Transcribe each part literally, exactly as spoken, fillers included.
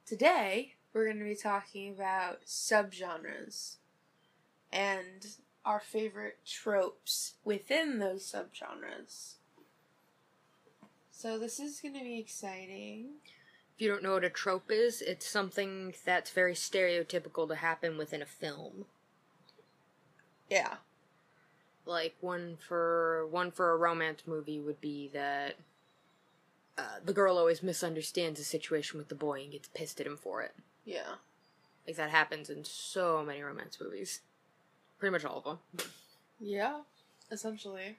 Today, we're going to be talking about subgenres and our favorite tropes within those subgenres. So this is going to be exciting. If you don't know what a trope is, it's something that's very stereotypical to happen within a film. Yeah. Like, one for one for a romance movie would be that uh, the girl always misunderstands a situation with the boy and gets pissed at him for it. Yeah. Like, that happens in so many romance movies. Pretty much all of them. Yeah, essentially.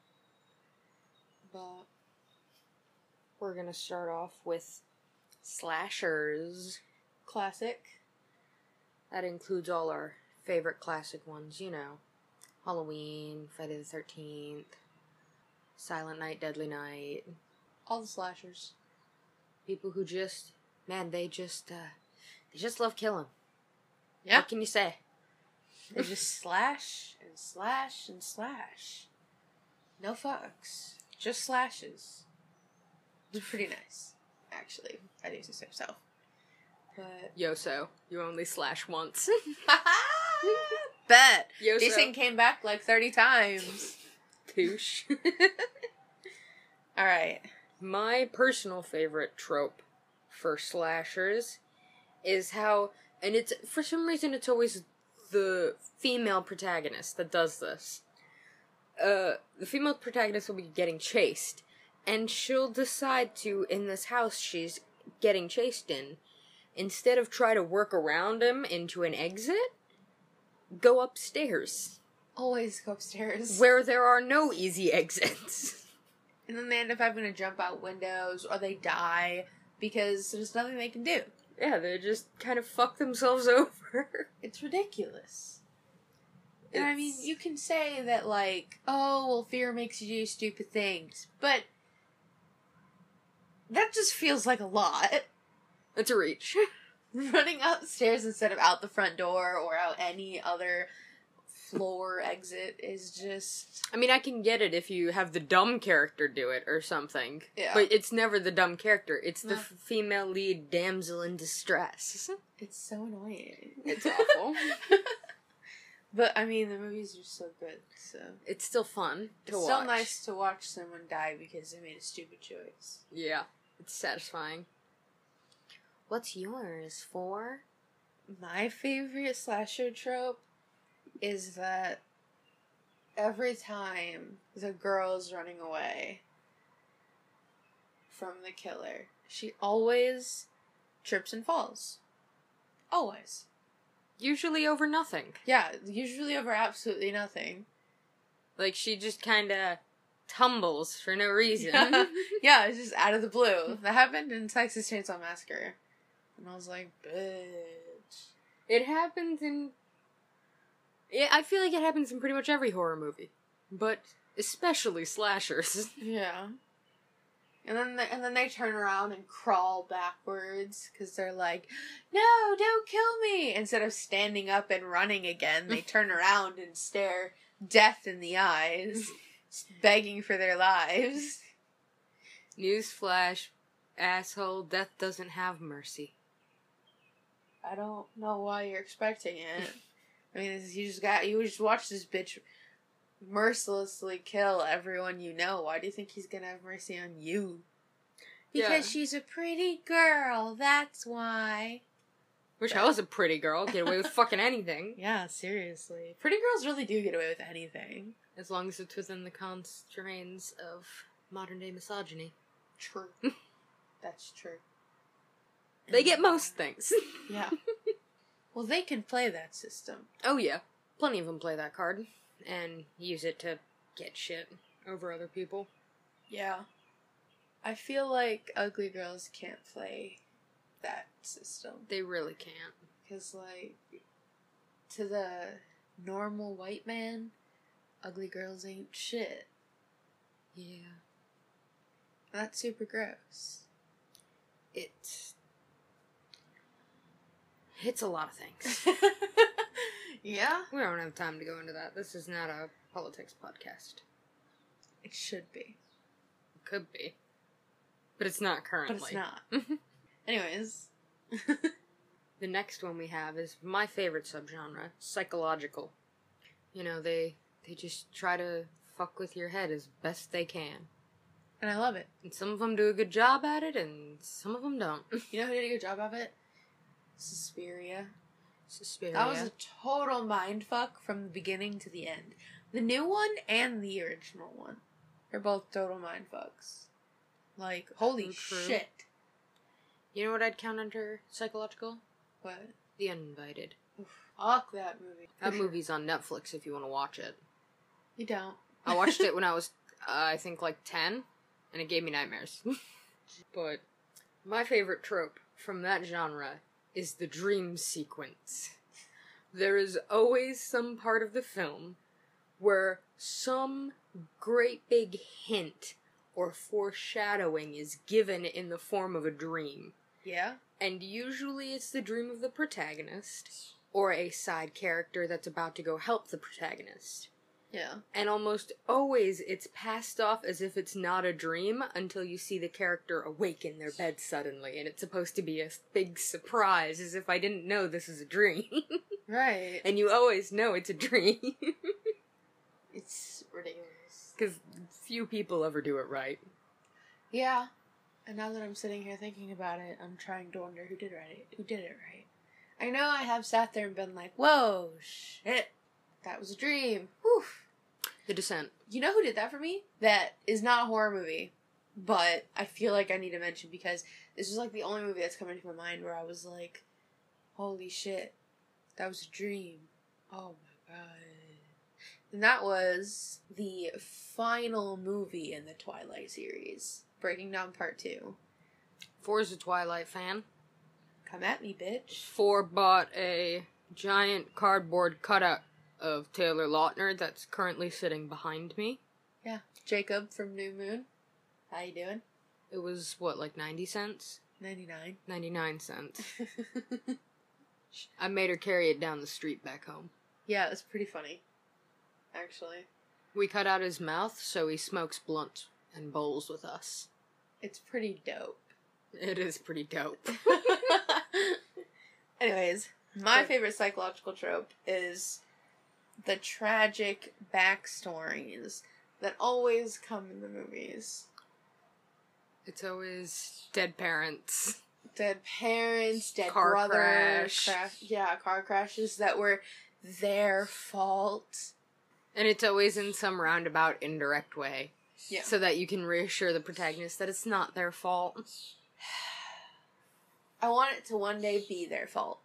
But we're gonna start off with slashers. Classic. That includes all our favorite classic ones, you know. Halloween, Friday the thirteenth, Silent Night, Deadly Night. All the slashers. People who just, man, they just, uh, they just love killing. Yeah. What can you say? They just slash and slash and slash. No fucks. Just slashes. It's pretty nice, actually. I do say so. But Yoso, you only slash once. Bet. Yoso. This thing came back like thirty times. Touche. Alright. My personal favorite trope for slashers is how, and it's, for some reason it's always the female protagonist that does this. Uh, the female protagonist will be getting chased, and she'll decide to, in this house she's getting chased in, instead of try to work around him into an exit, go upstairs. Always go upstairs. Where there are no easy exits. And then they end up having to jump out windows, or they die, because there's nothing they can do. Yeah, they just kind of fuck themselves over. It's ridiculous. And It's... I mean, you can say that, like, oh, well, fear makes you do stupid things, but that just feels like a lot. It's a reach. Running upstairs instead of out the front door or out any other floor exit is just... I mean, I can get it if you have the dumb character do it or something. Yeah. But it's never the dumb character. It's the No. f- female lead damsel in distress. It's so annoying. It's awful. But, I mean, the movies are so good, so... It's still fun to It's watch. so nice to watch someone die because they made a stupid choice. Yeah. It's satisfying. What's yours for? My favorite slasher trope is that every time the girl's running away from the killer, she always trips and falls. Always. Usually over nothing. Yeah, usually over absolutely nothing. Like, she just kinda tumbles for no reason. Yeah, it's just out of the blue. That happened in Texas Chainsaw Massacre. And I was like, bitch. It happens in... Yeah, I feel like it happens in pretty much every horror movie. But especially slashers. Yeah. And then they, and then they turn around and crawl backwards because they're like, no, don't kill me. Instead of standing up and running again, they turn around and stare death in the eyes, begging for their lives. Newsflash, asshole, death doesn't have mercy. I don't know why you're expecting it. I mean, you just got, you just watch this bitch mercilessly kill everyone you know. Why do you think he's gonna have mercy on you? Because Yeah. she's a pretty girl, that's why. Wish I was a pretty girl, get away with fucking anything. Yeah, seriously. Pretty girls really do get away with anything. As long as it's within the constraints of modern day misogyny. True. That's true. They get most things. Yeah. Well, they can play that system. Oh yeah. Plenty of them play that card. And use it to get shit over other people. Yeah. I feel like ugly girls can't play that system. They really can't. Because, like, to the normal white man, ugly girls ain't shit. Yeah. And that's super gross. It's... It's a lot of things. Yeah? We don't have time to go into that. This is not a politics podcast. It should be. It could be. But it's not currently. But it's not. Anyways. The next one we have is my favorite subgenre, psychological. You know, they they just try to fuck with your head as best they can. And I love it. And some of them do a good job at it, and some of them don't. You know who did a good job of it? Suspiria. Suspiria. That was a total mindfuck from the beginning to the end. The new one and the original one. They're both total mindfucks. Like, holy True. shit. You know what I'd count under psychological? What? The Uninvited. Oof, fuck that movie. That For sure. movie's on Netflix if you want to watch it. You don't. I watched it when I was, uh, I think, like ten, and it gave me nightmares. But my favorite trope from that genre is the dream sequence. There is always some part of the film where some great big hint or foreshadowing is given in the form of a dream. Yeah? And usually it's the dream of the protagonist, or a side character that's about to go help the protagonist. Yeah. And almost always it's passed off as if it's not a dream until you see the character awake in their bed suddenly, and it's supposed to be a big surprise, as if I didn't know this is a dream. Right. And you always know it's a dream. It's ridiculous. Because few people ever do it right. Yeah. And now that I'm sitting here thinking about it, I'm trying to wonder who did right. Who did it right? I know I have sat there and been like, whoa, shit. That was a dream. Whew. The Descent. You know who did that for me? That is not a horror movie, but I feel like I need to mention because this was like the only movie that's come into my mind where I was like, holy shit, that was a dream. Oh my god. And that was the final movie in the Twilight series, Breaking Down Part two. Four's a Twilight fan. Come at me, bitch. Four bought a giant cardboard cutout of Taylor Lautner that's currently sitting behind me. Yeah. Jacob from New Moon. How you doing? It was, what, like ninety cents? ninety-nine. ninety-nine cents. I made her carry it down the street back home. Yeah, it's pretty funny. Actually. We cut out his mouth so he smokes blunt and bowls with us. It's pretty dope. It is pretty dope. Anyways, my favorite psychological trope is the tragic backstories that always come in the movies. It's always dead parents. Dead parents, dead Car brother, crash. cra- yeah, car crashes that were their fault. And it's always in some roundabout, indirect way. Yeah. So that you can reassure the protagonist that it's not their fault. I want it to one day be their fault.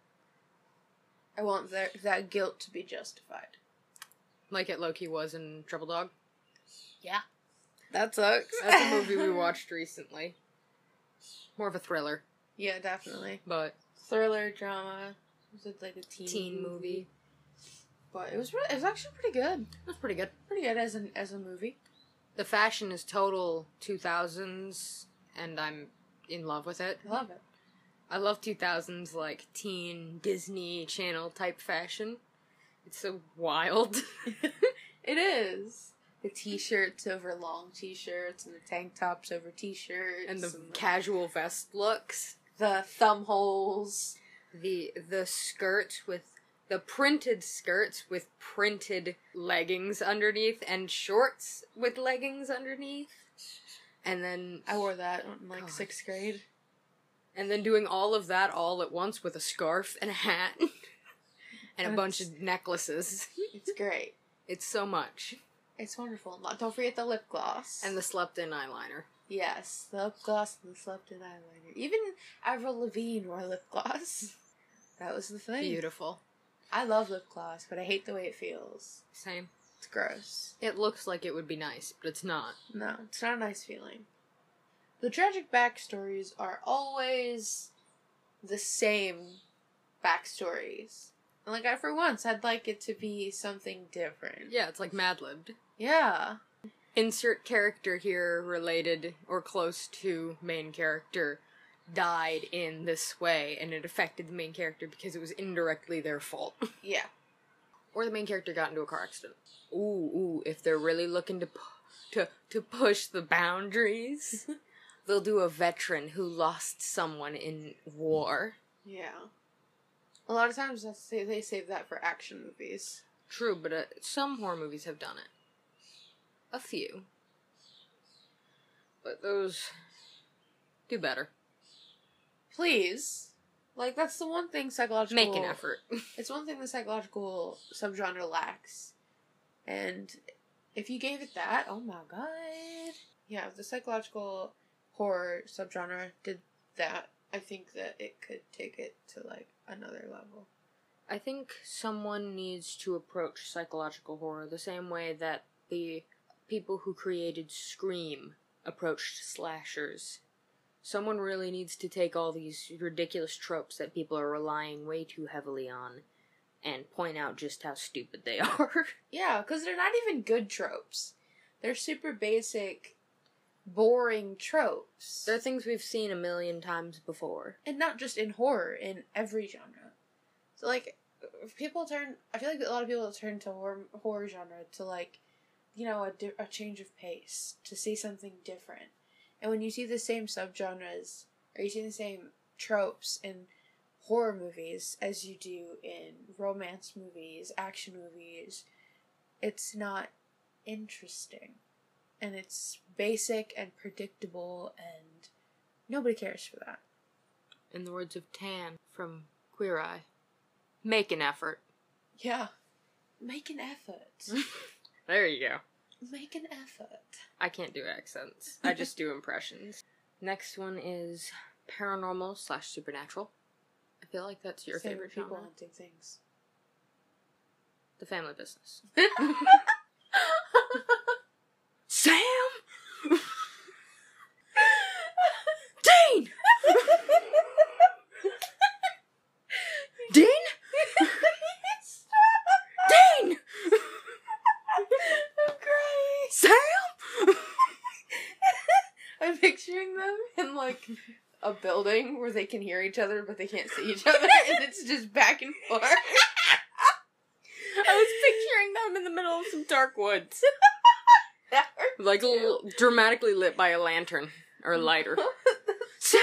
I want their, that guilt to be justified. Like it Loki was in Trouble Dog. Yeah. That sucks. That's a movie we watched recently. More of a thriller. Yeah, definitely. But Thriller, drama. It was like a teen, teen movie. But it was really, it was actually pretty good. It was pretty good. Pretty good as an as a movie. The fashion is total two thousands, and I'm in love with it. I love it. I love two thousands, like, teen Disney Channel type fashion. It's so wild. It is. The t-shirts over long t-shirts, and the tank tops over t-shirts. And the and casual vest looks. the thumb holes. The the skirt with... The printed skirts with printed leggings underneath, and shorts with leggings underneath. And then... I wore that in, like, God. sixth grade. And then doing all of that all at once with a scarf and a hat. And a And bunch it's- of necklaces. It's great. It's so much. It's wonderful. Not- Don't forget the lip gloss. And the slept-in eyeliner. Yes, the lip gloss and the slept-in eyeliner. Even Avril Lavigne wore lip gloss. That was the thing. Beautiful. I love lip gloss, but I hate the way it feels. Same. It's gross. It looks like it would be nice, but it's not. No, it's not a nice feeling. The tragic backstories are always the same backstories. And like, I, for once, I'd like it to be something different. Yeah, it's like Mad Libbed. Yeah. Insert character here related or close to main character died in this way, and it affected the main character because it was indirectly their fault. Yeah. Or the main character got into a car accident. Ooh, ooh, if they're really looking to pu- to to push the boundaries, they'll do a veteran who lost someone in war. Yeah. A lot of times that's, they, they save that for action movies. True, but uh, some horror movies have done it. A few. But those do better. Please. Like, that's the one thing psychological... Make an effort. It's one thing the psychological subgenre lacks. And if you gave it that, oh my god. Yeah, if the psychological horror subgenre did that, I think that it could take it to, like, another level. I think someone needs to approach psychological horror the same way that the people who created Scream approached slashers. Someone really needs to take all these ridiculous tropes that people are relying way too heavily on and point out just how stupid they are. Yeah, because they're not even good tropes. They're super basic, boring tropes. They're things we've seen a million times before. And not just in horror, in every genre. So, like, if people turn... I feel like a lot of people turn to horror, horror genre to, like, you know, a, di- a change of pace, to see something different. And when you see the same subgenres, or you see the same tropes in horror movies as you do in romance movies, action movies, it's not interesting. And it's basic and predictable, and nobody cares for that. In the words of Tan from Queer Eye, make an effort. Yeah. Make an effort. There you go. Make an effort. I can't do accents. I just do impressions. Next one is paranormal slash supernatural. I feel like that's your Same favorite people genre. hunting things. The Family Business. Sam! Dean! Dean? Dean! I'm crying. Sam! I'm picturing them in, like, a building where they can hear each other, but they can't see each other, and it's just back and forth. I was picturing them in the middle of some dark woods. Like, l- dramatically lit by a lantern. Or a lighter. Sam!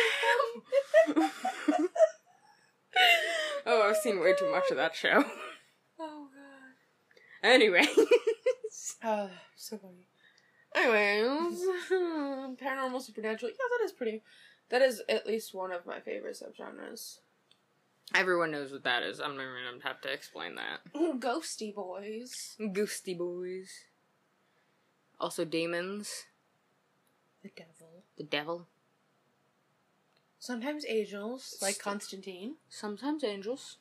Oh, I've seen way too much of that show. Oh, God. Anyway. Oh, so funny. Anyways, paranormal, supernatural. Yeah, that is pretty... That is at least one of my favorite subgenres. Everyone knows what that is. I'm not even gonna have to explain that. Ghosty boys. Ghosty boys. Also demons. The devil. The devil. Sometimes angels, like St- Constantine. Sometimes angels.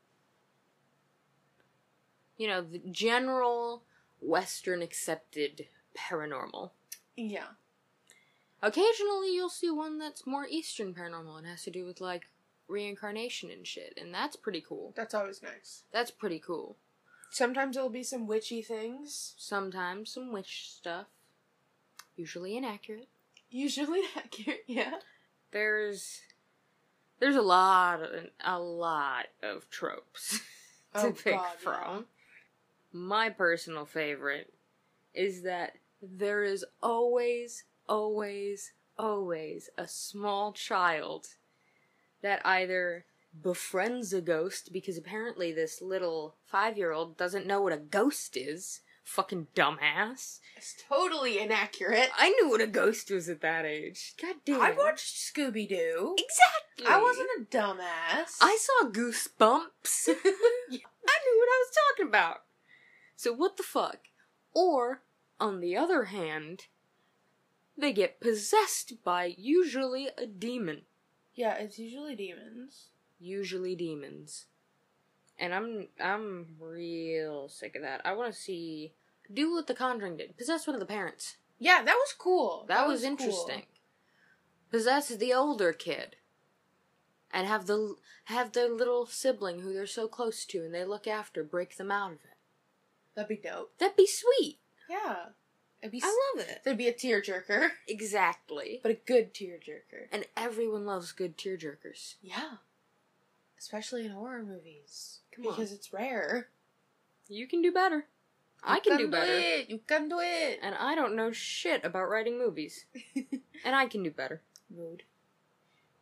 You know, the general Western accepted paranormal. Yeah. Occasionally you'll see one that's more Eastern paranormal and has to do with, like, reincarnation and shit, and that's pretty cool. That's always nice. That's pretty cool. Sometimes it'll be some witchy things. Sometimes some witch stuff. Usually inaccurate. Usually accurate, yeah. There's... There's a lot, of, a lot of tropes to Oh, pick God, from. yeah. My personal favorite is that there is always, always, always a small child that either befriends a ghost, because apparently this little five-year-old doesn't know what a ghost is. Fucking dumbass. It's totally inaccurate. I knew what a ghost was at that age. God damn. I watched Scooby-Doo. Exactly. I wasn't a dumbass. I saw Goosebumps. I knew what I was talking about. So what the fuck? Or, on the other hand, they get possessed by usually a demon. Yeah, it's usually demons. Usually demons. And I'm I'm real sick of that. I want to see... Do what The Conjuring did. Possess one of the parents. Yeah, that was cool. That, That was, was interesting. cool. Possess the older kid. And have the have their little sibling who they're so close to and they look after break them out of it. That'd be dope. That'd be sweet. Yeah. It'd be. I love it. There'd be a tearjerker, Exactly. but a good tearjerker. And everyone loves good tearjerkers. Yeah. Especially in horror movies. Come on. Because it's rare. You can do better. I You can do better. It. You can do it. And I don't know shit about writing movies. And I can do better. Mood.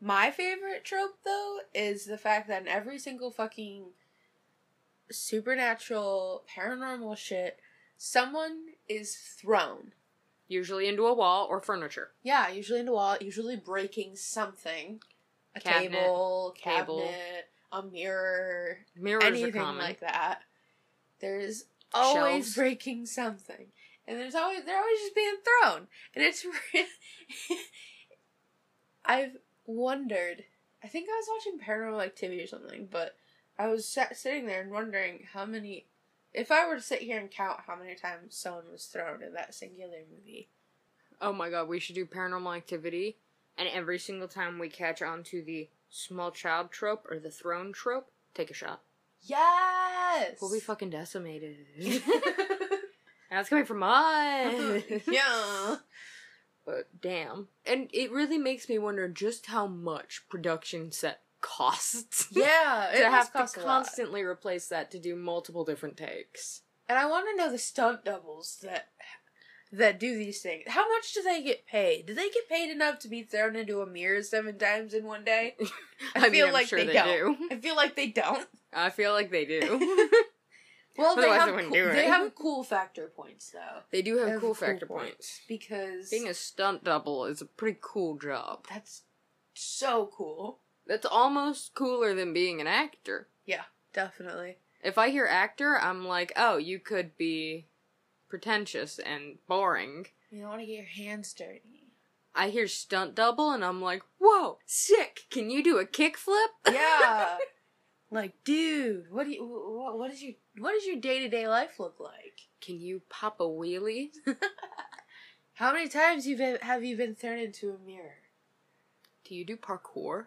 My favorite trope, though, is the fact that in every single fucking supernatural, paranormal shit, someone is thrown. Usually into a wall or furniture. Yeah, usually into a wall, usually breaking something. A Cabinet, table, table. cabinet, a mirror, Mirrors anything are common. like that. There's always Shelves. breaking something. And there's always, they're always just being thrown. And it's really... I've wondered, I think I was watching Paranormal Activity or something, but I was sat, sitting there and wondering how many, if I were to sit here and count how many times someone was thrown in that singular movie. Oh my god, we should do Paranormal Activity, and every single time we catch on to the small child trope or the throne trope, take a shot. Yes! We'll be fucking decimated. That's coming from us. Yeah. But damn. And it really makes me wonder just how much production set costs. Yeah, it to must have cost to a lot. constantly replace that to do multiple different takes. And I want to know the stunt doubles that that do these things. How much do they get paid? Do they get paid enough to be thrown into a mirror seven times in one day? I, I feel mean, I'm like sure they, they don't. do. I feel like they don't. I feel like they do. Well, they Otherwise have they wouldn't cool, do it. they have cool factor points though. They do have, They have cool factor points. because Being a stunt double is a pretty cool job. that's so cool. That's almost cooler than being an actor. Yeah, definitely. If I hear actor, I'm like, oh, you could be pretentious and boring. You don't want to get your hands dirty. I hear stunt double and I'm like, whoa, sick. Can you do a kickflip? Yeah. Like, dude, what do you what, what is your what does your day-to-day life look like? Can you pop a wheelie? How many times you've been, have you been thrown into a mirror? Do you do parkour?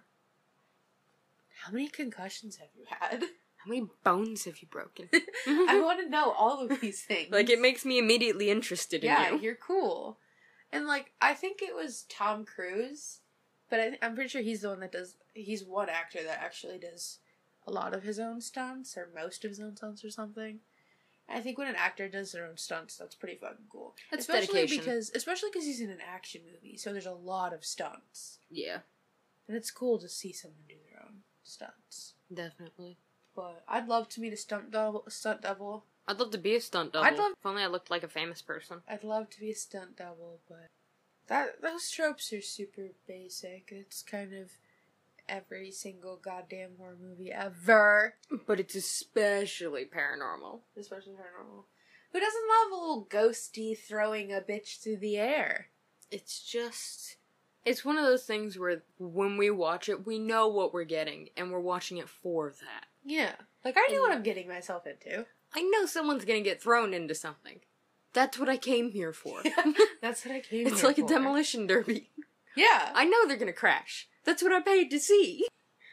How many concussions have you had? How many bones have you broken? I want to know all of these things. Like, it makes me immediately interested in yeah, you. you're cool. And, like, I think it was Tom Cruise, but I, I'm pretty sure he's the one that does, he's one actor that actually does a lot of his own stunts, or most of his own stunts or something. And I think when an actor does their own stunts, that's pretty fucking cool. That's especially dedication. Because, especially because he's in an action movie, so there's a lot of stunts. Yeah, And it's cool to see someone do their own stunts. definitely. But I'd love to meet a stunt double. Stunt double. I'd love to be a stunt double. I'd love- If only I looked like a famous person. I'd love to be a stunt double, but that those tropes are super basic. It's kind of every single goddamn horror movie ever, But it's especially paranormal. especially paranormal. Who doesn't love a little ghosty throwing a bitch through the air? It's just... It's one of those things where when we watch it, we know what we're getting, and we're watching it for that. Yeah, like I know what I'm getting myself into. I know someone's gonna get thrown into something. That's what I came here for. That's what I came. It's here like a for. demolition derby. Yeah, I know they're gonna crash. That's what I paid to see.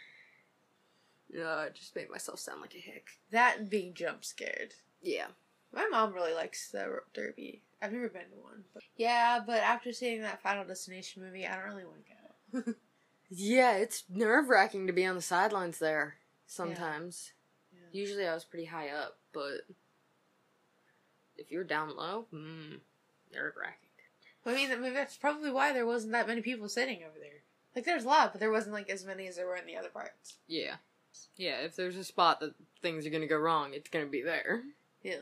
Uh, I just made myself sound like a hick. that and being jump scared. Yeah. My mom really likes the rope derby. I've never been to one. But yeah, but after seeing that Final Destination movie, I don't really want to go. Yeah, it's nerve-wracking to be on the sidelines there sometimes. Yeah. Usually I was pretty high up, but if you're down low, mm, nerve-wracking. I mean, I mean, that's probably why there wasn't that many people sitting over there. Like, there's a lot, but there wasn't, like, as many as there were in the other parts. Yeah. Yeah, if there's a spot that things are gonna go wrong, it's gonna be there. Yeah.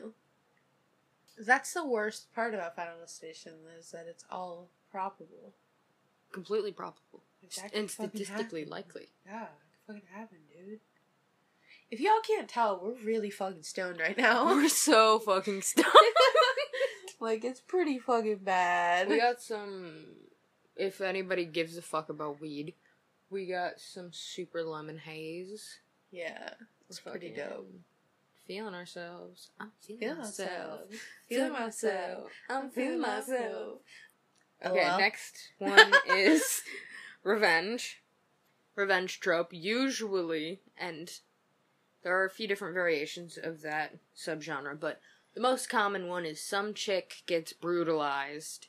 That's the worst part about Final Destination, is that it's all probable. Completely probable. Like, that could And fucking statistically happen. likely. Yeah, it could fucking happen, dude. If y'all can't tell, we're really fucking stoned right now. We're so fucking stoned. Like, it's pretty fucking bad. We got some, if anybody gives a fuck about weed, we got some super lemon haze. Yeah, it's We're pretty fucking dope. Feeling ourselves. I'm feeling, Feeling myself. myself. Feeling myself. I'm feeling myself. Okay, Hello? next one is revenge. Revenge trope, usually, and there are a few different variations of that subgenre, but the most common one is some chick gets brutalized,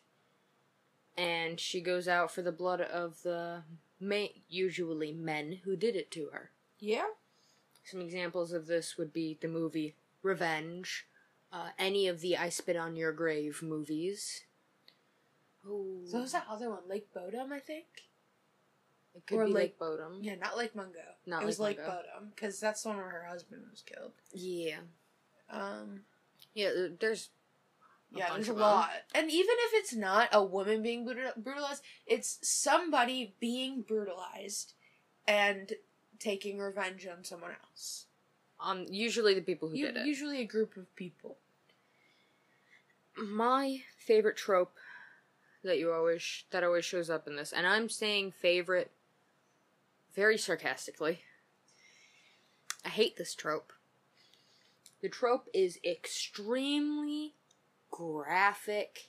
and she goes out for the blood of the ma- usually men who did it to her. Yeah? Some examples of this would be the movie Revenge, uh, any of the I Spit on Your Grave movies. Ooh. So was that other one, Lake Bodom, I think? It could Or be Lake- Lake Bodom. Yeah, not Lake Mungo. Not it was Lake Lake Mungo. Bodom, because that's the one where her husband was killed. Yeah. Um, Yeah, there- there's a yeah, bunch there's a of them. lot. And even if it's not a woman being brutal- brutalized, it's somebody being brutalized and taking revenge on someone else. Um, usually the people who U- did it. Usually a group of people. My favorite trope that you always that always shows up in this, and I'm saying favorite very sarcastically. I hate this trope. The trope is extremely graphic,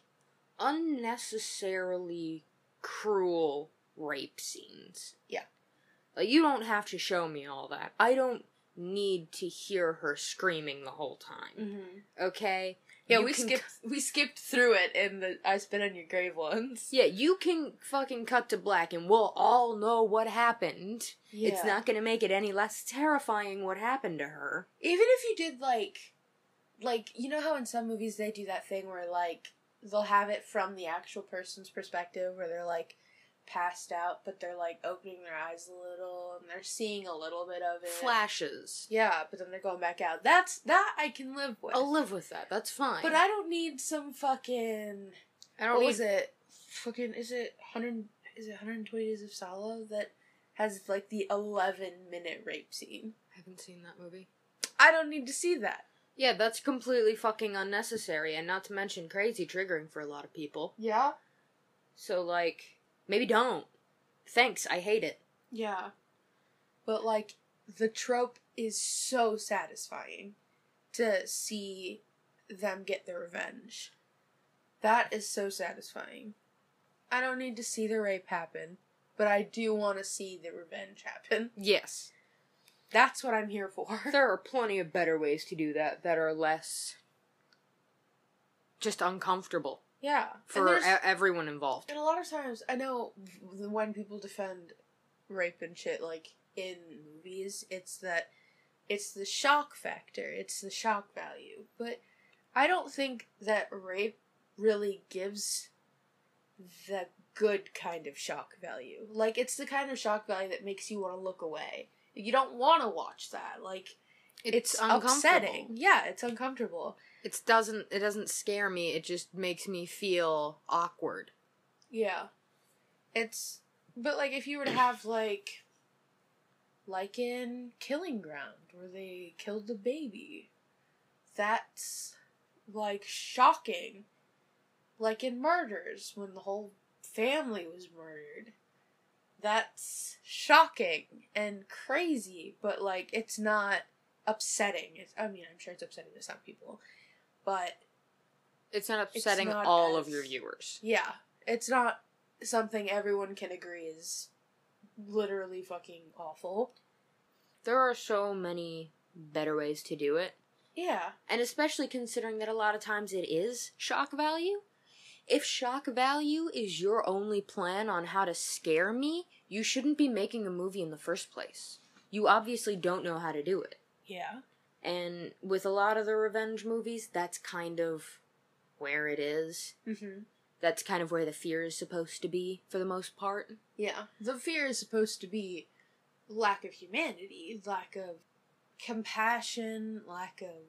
unnecessarily cruel rape scenes. Yeah. Like, you don't have to show me all that. I don't need to hear her screaming the whole time. Mm-hmm. Okay? Yeah, You we can skipped we skipped through it in the I Spit on Your Grave ones. Yeah, you can fucking cut to black and we'll all know what happened. Yeah. It's not gonna make it any less terrifying what happened to her. Even if you did like, like you know how in some movies they do that thing where like they'll have it from the actual person's perspective, where they're like passed out, but they're like opening their eyes a little and they're seeing a little bit of it. Flashes. Yeah, but then they're going back out. That's that I can live with. I'll live with that. That's fine. But I don't need some fucking. I don't What need... was it? Fucking is it hundred? Is it one hundred twenty Days of Solo that has like the eleven minute rape scene? I haven't seen that movie. I don't need to see that. Yeah, that's completely fucking unnecessary, and not to mention crazy triggering for a lot of people. Yeah. So, like, maybe don't. Thanks, I hate it. Yeah. But, like, the trope is so satisfying to see them get their revenge. That is so satisfying. I don't need to see the rape happen, but I do want to see the revenge happen. Yes. That's what I'm here for. There are plenty of better ways to do that that are less just uncomfortable Yeah. for and, e- everyone involved. and a lot of times, I know when people defend rape and shit, like, in movies, it's that it's the shock factor, it's the shock value. But I don't think that rape really gives the good kind of shock value. Like, it's the kind of shock value that makes you want to look away. You don't want to watch that. Like, it's, It's upsetting. uncomfortable. Yeah, it's uncomfortable. It doesn't it doesn't scare me, it just makes me feel awkward. Yeah. It's, but like, if you were to have, like, like in Killing Ground, where they killed the baby, that's, like, shocking. Like in Murders, when the whole family was murdered. That's shocking and crazy, but, like, it's not upsetting. It's, I mean, I'm sure it's upsetting to some people, but It's not upsetting not all as- of your viewers. yeah, it's not something everyone can agree is literally fucking awful. There are so many better ways to do it. Yeah. And especially considering that a lot of times it is shock value. If shock value is your only plan on how to scare me, you shouldn't be making a movie in the first place. You obviously don't know how to do it. Yeah. And with a lot of the revenge movies, that's kind of where it is. Mm-hmm. That's kind of where the fear is supposed to be, for the most part. Yeah. The fear is supposed to be lack of humanity, lack of compassion, lack of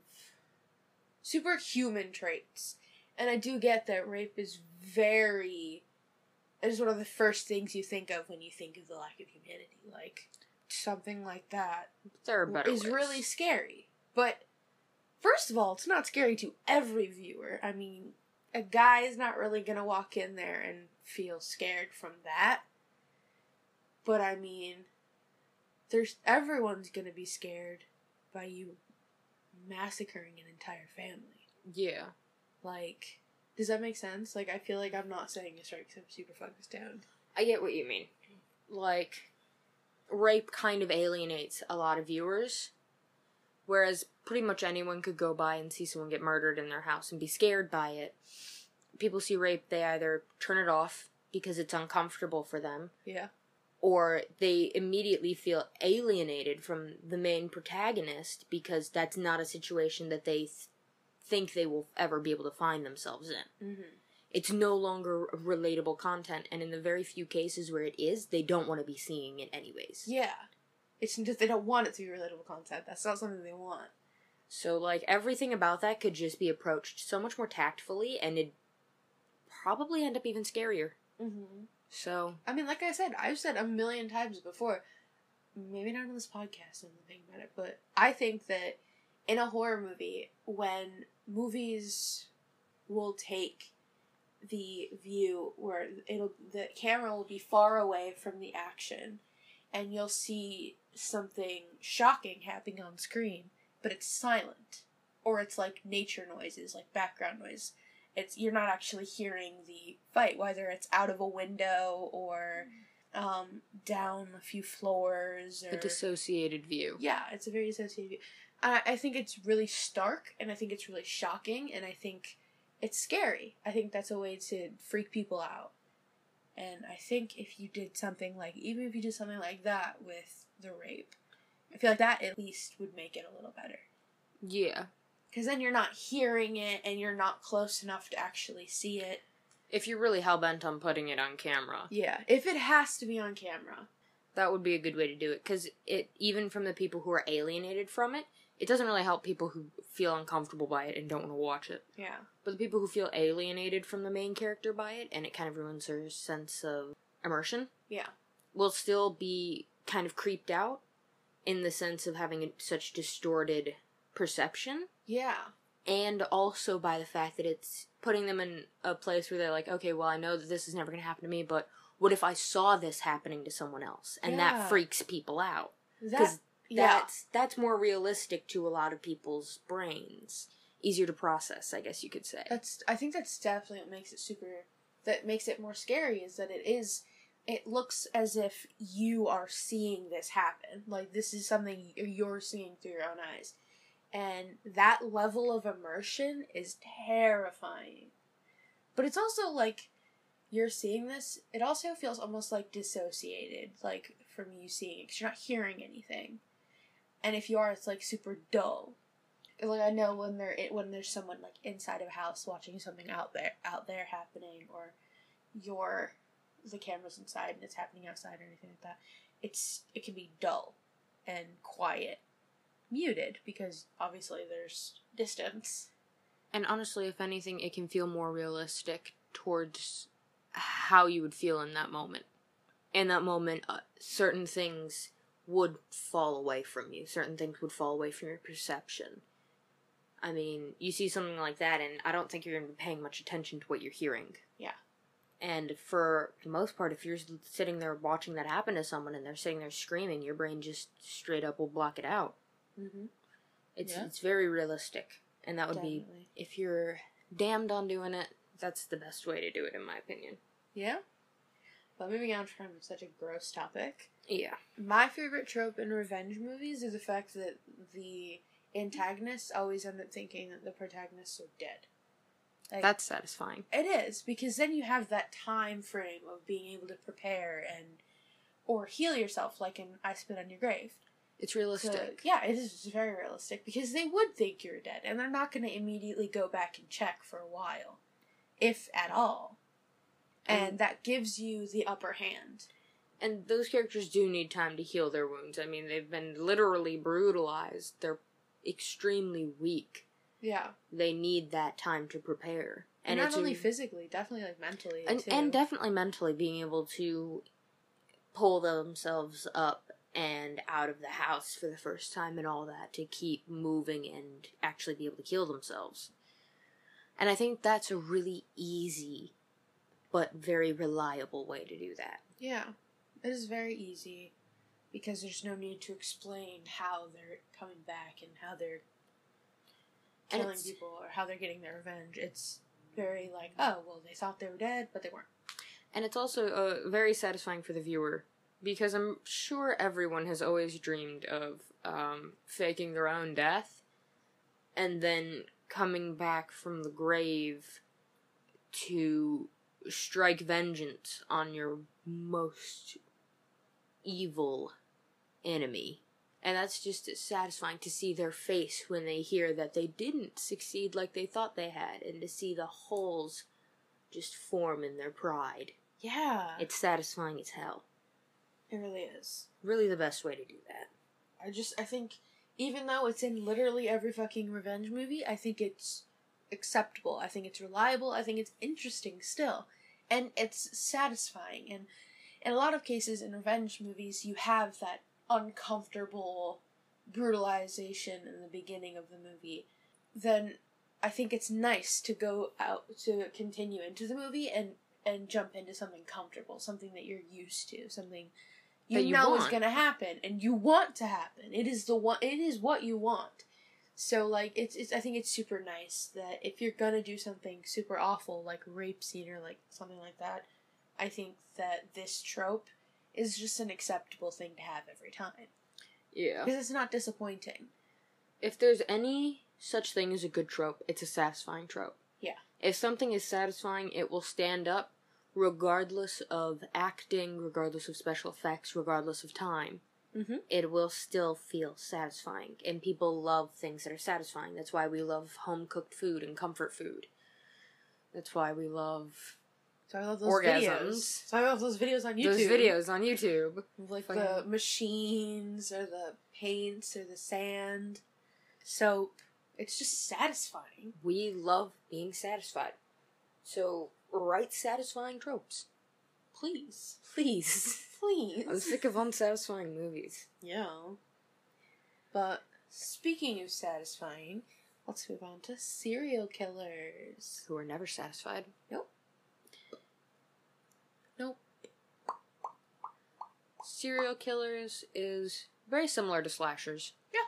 superhuman traits. And I do get that rape is very... is one of the first things you think of when you think of the lack of humanity. Like, something like that There are better is ways. really scary. But, first of all, it's not scary to every viewer. I mean, a guy is not really gonna walk in there and feel scared from that. But, I mean, there's everyone's gonna be scared by you massacring an entire family. Yeah. Like, does that make sense? Like, I feel like I'm not saying this right because I'm super focused down. I get what you mean. Like, rape kind of alienates a lot of viewers, whereas pretty much anyone could go by and see someone get murdered in their house and be scared by it. People see rape, they either turn it off because it's uncomfortable for them, Yeah. or they immediately feel alienated from the main protagonist because that's not a situation that they th- think they will ever be able to find themselves in. Mm-hmm. It's no longer relatable content, and in the very few cases where it is, they don't want to be seeing it anyways. Yeah. It's just they don't want it to be relatable content. That's not something they want. So, like, everything about that could just be approached so much more tactfully, and it'd probably end up even scarier. Mm-hmm. So... I mean, like I said, I've said a million times before, maybe not on this podcast and the thing about it, but I think that in a horror movie, when movies will take the view where it'll the camera will be far away from the action, and you'll see something shocking happening on screen, but it's silent, or it's like nature noises, like background noise. It's you're not actually hearing the fight, whether it's out of a window or um, down a few floors. Or, a dissociated view. Yeah, it's a very dissociated view. I, I think it's really stark, and I think it's really shocking, and I think it's scary. I think that's a way to freak people out. And I think if you did something like, even if you did something like that with the rape, I feel like that at least would make it a little better. Yeah. Because then you're not hearing it, and you're not close enough to actually see it. If you're really hell-bent on putting it on camera. Yeah, if it has to be on camera. That would be a good way to do it, because it, even from the people who are alienated from it, it doesn't really help people who feel uncomfortable by it and don't want to watch it. Yeah. But the people who feel alienated from the main character by it, and it kind of ruins their sense of immersion, Yeah. will still be kind of creeped out in the sense of having a, such distorted perception. Yeah. And also by the fact that it's putting them in a place where they're like, okay, well, I know that this is never going to happen to me, but what if I saw this happening to someone else? And Yeah. that freaks people out. That, That's that's more realistic to a lot of people's brains. Easier to process, I guess you could say. That's, I think that's definitely what makes it super, that makes it more scary, is that it is, it looks as if you are seeing this happen. Like, this is something you're seeing through your own eyes. And that level of immersion is terrifying. But it's also like, you're seeing this, it also feels almost like dissociated, like, from you seeing it, because you're not hearing anything. And if you are, it's like super dull. Like, I know when there when there's someone like inside of a house watching something out there out there happening, or you're the camera's inside and it's happening outside or anything like that, it's it can be dull and quiet, muted, because obviously there's distance. And honestly, if anything, it can feel more realistic towards how you would feel in that moment. In that moment, uh, certain things would fall away from you. Certain things would fall away from your perception. I mean, you see something like that, and I don't think you're going to be paying much attention to what you're hearing. Yeah. And for the most part, if you're sitting there watching that happen to someone and they're sitting there screaming, your brain just straight up will block it out. Mm-hmm. It's Yeah. it's very realistic. And that would Definitely. be, if you're damned on doing it, that's the best way to do it, in my opinion. Yeah. But moving on from such a gross topic, Yeah. my favorite trope in revenge movies is the fact that the antagonists always end up thinking that the protagonists are dead. Like, That's satisfying. it is, because then you have that time frame of being able to prepare and or heal yourself, like in I Spit on Your Grave. It's So, realistic. yeah, it is very realistic, because they would think you're dead, and they're not going to immediately go back and check for a while, if at all. And And- that gives you the upper hand. And those characters do need time to heal their wounds. I mean, they've been literally brutalized. They're extremely weak. Yeah. They need that time to prepare. And, And not it's only a- physically, definitely like mentally and, too. and definitely mentally being able to pull themselves up and out of the house for the first time and all that, to keep moving and actually be able to heal themselves. And I think that's a really easy but very reliable way to do that. Yeah. It is very easy, because there's no need to explain how they're coming back and how they're And killing it's- people or how they're getting their revenge. It's very like, oh, well, they thought they were dead, but they weren't. And it's also uh, very satisfying for the viewer, because I'm sure everyone has always dreamed of um, faking their own death and then coming back from the grave to strike vengeance on your most evil enemy. And that's just satisfying to see their face when they hear that they didn't succeed like they thought they had, and to see the holes just form in their pride. Yeah. It's satisfying as hell. It really is. Really the best way to do that. I just, I think, even though it's in literally every fucking revenge movie, I think it's acceptable. I think it's reliable. I think it's interesting still. And it's satisfying. And in a lot of cases in revenge movies, you have that uncomfortable brutalization in the beginning of the movie. Then I think it's nice to go out, to continue into the movie and, and jump into something comfortable, something that you're used to, something you, you know want. is gonna happen, and you want to happen. It is the one. It is what you want. So, like, it's, it's. I think it's super nice that if you're gonna do something super awful, like rape scene or like something like that, I think that this trope is just an acceptable thing to have every time. Yeah. Because it's not disappointing. If there's any such thing as a good trope, it's a satisfying trope. Yeah. If something is satisfying, it will stand up regardless of acting, regardless of special effects, regardless of time. Mm-hmm. It will still feel satisfying. And people love things that are satisfying. That's why we love home-cooked food and comfort food. That's why we love So I love those orgasms. videos. So I love those videos on YouTube. Those videos on YouTube. Like Fucking- the machines, or the paints, or the sand, soap. It's just satisfying. We love being satisfied. So, write satisfying tropes. Please. Please. Please. I'm sick of unsatisfying movies. Yeah. But speaking of satisfying, let's move on to serial killers. Who are never satisfied. Nope. Nope. Serial killers is very similar to slashers. Yeah.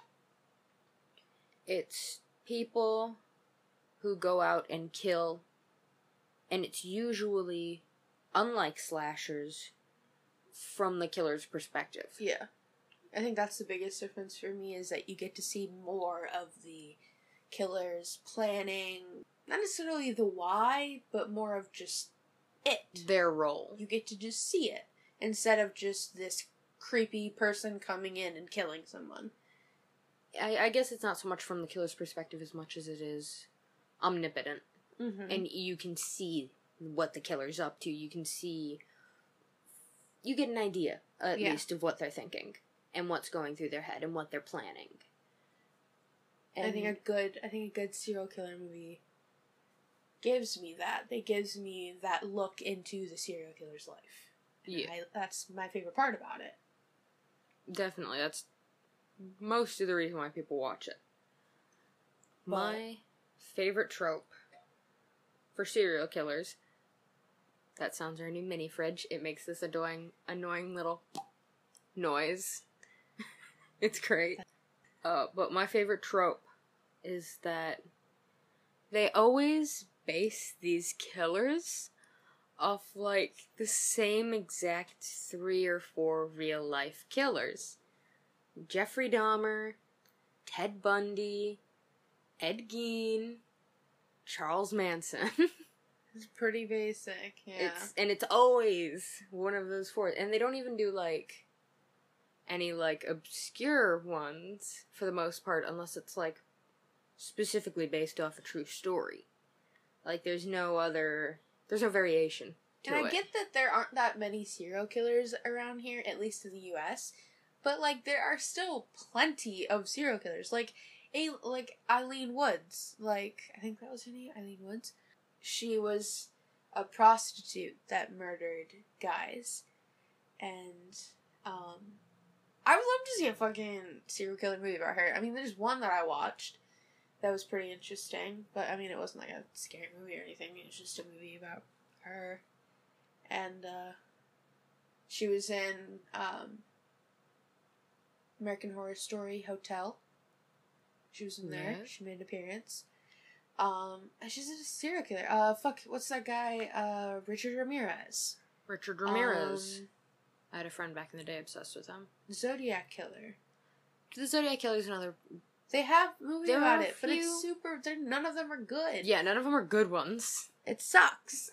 It's people who go out and kill, and it's usually, unlike slashers, from the killer's perspective. Yeah. I think that's the biggest difference for me, is that you get to see more of the killer's planning. Not necessarily the why, but more of just it. Their role. You get to just see it, instead of just this creepy person coming in and killing someone. I, I guess it's not so much from the killer's perspective as much as it is omnipotent. Mm-hmm. And you can see what the killer's up to. You can see... You get an idea, at Yeah. least, of what they're thinking. And what's going through their head, and what they're planning. And I think a good, I think a good serial killer movie gives me that. It gives me that look into the serial killer's life. And Yeah. I, that's my favorite part about it. Definitely, that's most of the reason why people watch it. But- My favorite trope for serial killers. That sounds our new mini fridge. It makes this annoying, annoying little noise. It's great. Uh, but my favorite trope is that they always base these killers off, like, the same exact three or four real-life killers. Jeffrey Dahmer, Ted Bundy, Ed Gein, Charles Manson. It's pretty basic, yeah. It's and it's always one of those four, and they don't even do like any like obscure ones for the most part, unless it's like specifically based off a true story. Like there's no other, there's no variation to And I it. get that there aren't that many serial killers around here, at least in the U S, but like there are still plenty of serial killers. Like a like Eileen Woods, like I think that was her name, Eileen Woods. She was a prostitute that murdered guys, and um, I would love to see a fucking serial killer movie about her. I mean, there's one that I watched that was pretty interesting, but I mean, it wasn't like a scary movie or anything. It was just a movie about her, and uh, she was in um, American Horror Story Hotel. She was in there. Yeah. She made an appearance. Um, and she's a serial killer. Uh, fuck, what's that guy? Uh, Richard Ramirez. Richard Ramirez. Um, I had a friend back in the day obsessed with him. Zodiac Killer. The Zodiac Killer is another. They have movies There about are a it, but few- it's super. They're, none of them are good. Yeah, none of them are good ones. It sucks.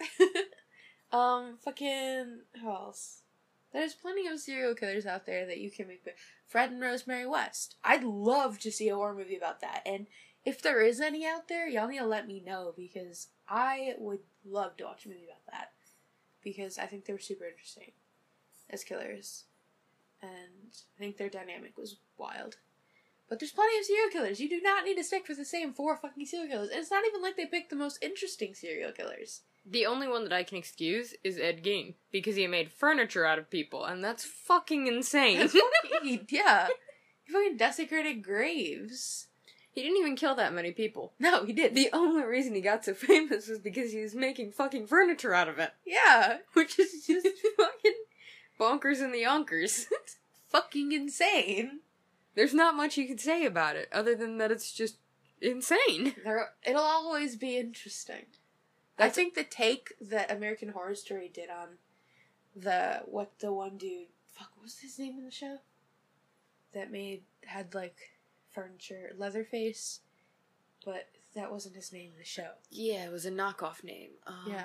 um, fucking. Who else? There's plenty of serial killers out there that you can make. Fred and Rosemary West. I'd love to see a horror movie about that. And if there is any out there, y'all need to let me know, because I would love to watch a movie about that. Because I think they were super interesting as killers. And I think their dynamic was wild. But there's plenty of serial killers. You do not need to stick with the same four fucking serial killers. And it's not even like they picked the most interesting serial killers. The only one that I can excuse is Ed Gein, because he made furniture out of people, and that's fucking insane. That's fucking, yeah. He fucking desecrated graves. He didn't even kill that many people. No, he didn't. The only reason he got so famous was because he was making fucking furniture out of it. Yeah. Which is just fucking bonkers in the yonkers. Fucking insane. There's not much you can say about it, other than that it's just insane. There, it'll always be interesting. That's I think the take that American Horror Story did on the, what the one dude, fuck, what was his name in the show? That made, had like furniture, Leatherface, but that wasn't his name in the show. Yeah, it was a knockoff name. Um, yeah.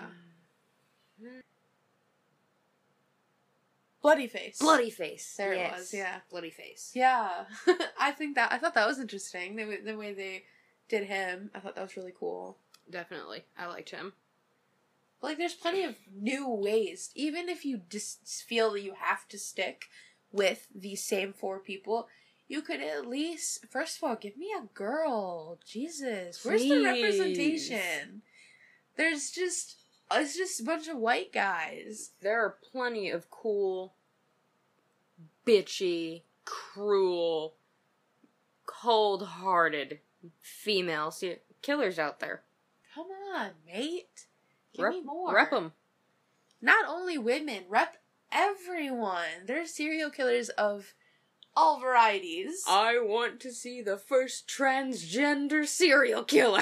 Bloody Face. Bloody Face. There yes. it was, yeah. Bloody Face. Yeah. I think that, I thought that was interesting, the, way- the way they did him. I thought that was really cool. Definitely. I liked him. But, like, there's plenty of new ways. Even if you just feel that you have to stick with these same four people, you could at least, first of all, give me a girl. Jesus. Where's the Please. representation? There's just, it's just a bunch of white guys. There are plenty of cool, bitchy, cruel, cold-hearted female se- killers out there. Come on, mate. Give rep, me more. Rep them. Not only women, rep everyone. There's serial killers of all varieties. I want to see the first transgender serial killer.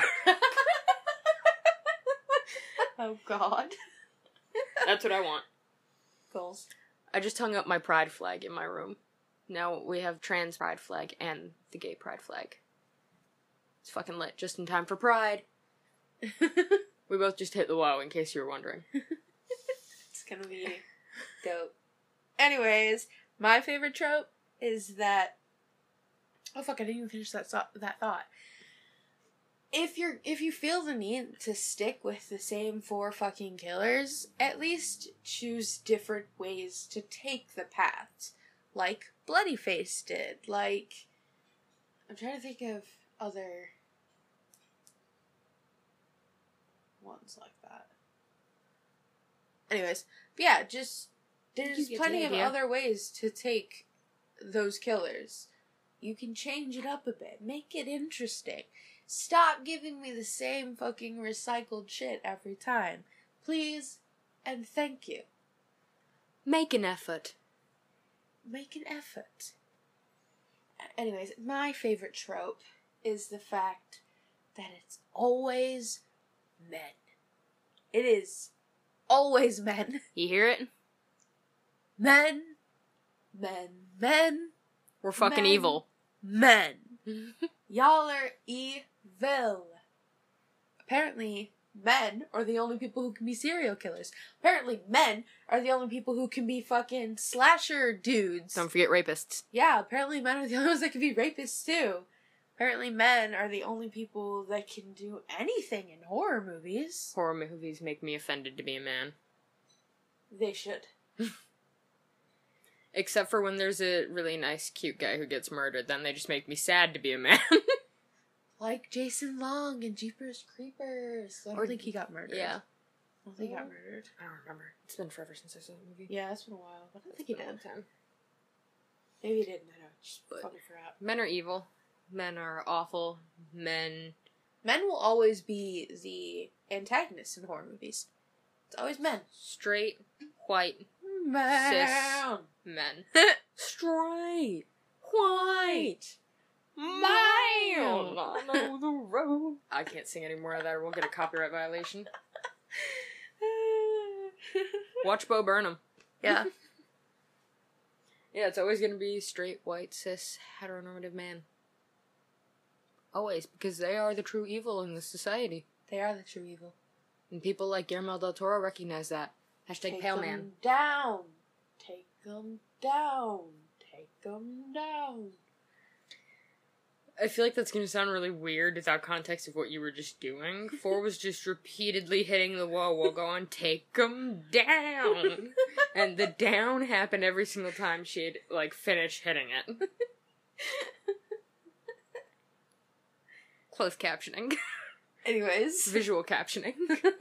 Oh, God. That's what I want. Goals. I just hung up my pride flag in my room. Now we have trans pride flag and the gay pride flag. It's fucking lit. Just in time for pride. We both just hit the wall, in case you were wondering. It's gonna be dope. Anyways, my favorite trope is that... Oh, fuck, I didn't even finish that, so- that thought. If you're, if you feel the need to stick with the same four fucking killers, at least choose different ways to take the paths. Like Bloody Face did. Like... I'm trying to think of other... ones like that. Anyways, yeah, just there's You get plenty the of idea. other ways to take those killers. You can change it up a bit, make it interesting. Stop giving me the same fucking recycled shit every time. Please and thank you. Make an effort. Make an effort. Anyways, my favorite trope is the fact that it's always men. It is always men. You hear it? Men. Men. Men. We're fucking Men. evil. Men. Y'all are evil. Apparently, men are the only people who can be serial killers. Apparently, men are the only people who can be fucking slasher dudes. Don't forget rapists. Yeah, apparently men are the only ones that can be rapists too. Apparently men are the only people that can do anything in horror movies. Horror movies make me offended to be a man. They should. Except for when there's a really nice, cute guy who gets murdered, then they just make me sad to be a man. Like Jason Long in Jeepers Creepers. I don't Or- think he got murdered. Yeah. I don't think he got murdered. I don't remember. It's been forever since I saw the movie. Yeah, it's been a while, but I don't think he It's been a did. long time. Maybe he didn't. I know. Just But- fucking forgot. Men are evil. Men are awful. Men... Men will always be the antagonists in horror movies. It's always men. Straight, white, Man. men. Straight, white, man on the road. I can't sing any more of that or we'll get a copyright violation. Watch Bo Burnham. Yeah. Yeah, it's always gonna be straight, white, cis, heteronormative man. Always, because they are the true evil in this society. They are the true evil. And people like Guillermo del Toro recognize that. Hashtag Take Pale them Man. down. Take them down. Take 'em down. I feel like that's gonna sound really weird without context of what you were just doing. Four was just repeatedly hitting the wall while going, take 'em down! And the down happened every single time she'd, like, finish hitting it. Closed captioning. Anyways. Visual captioning.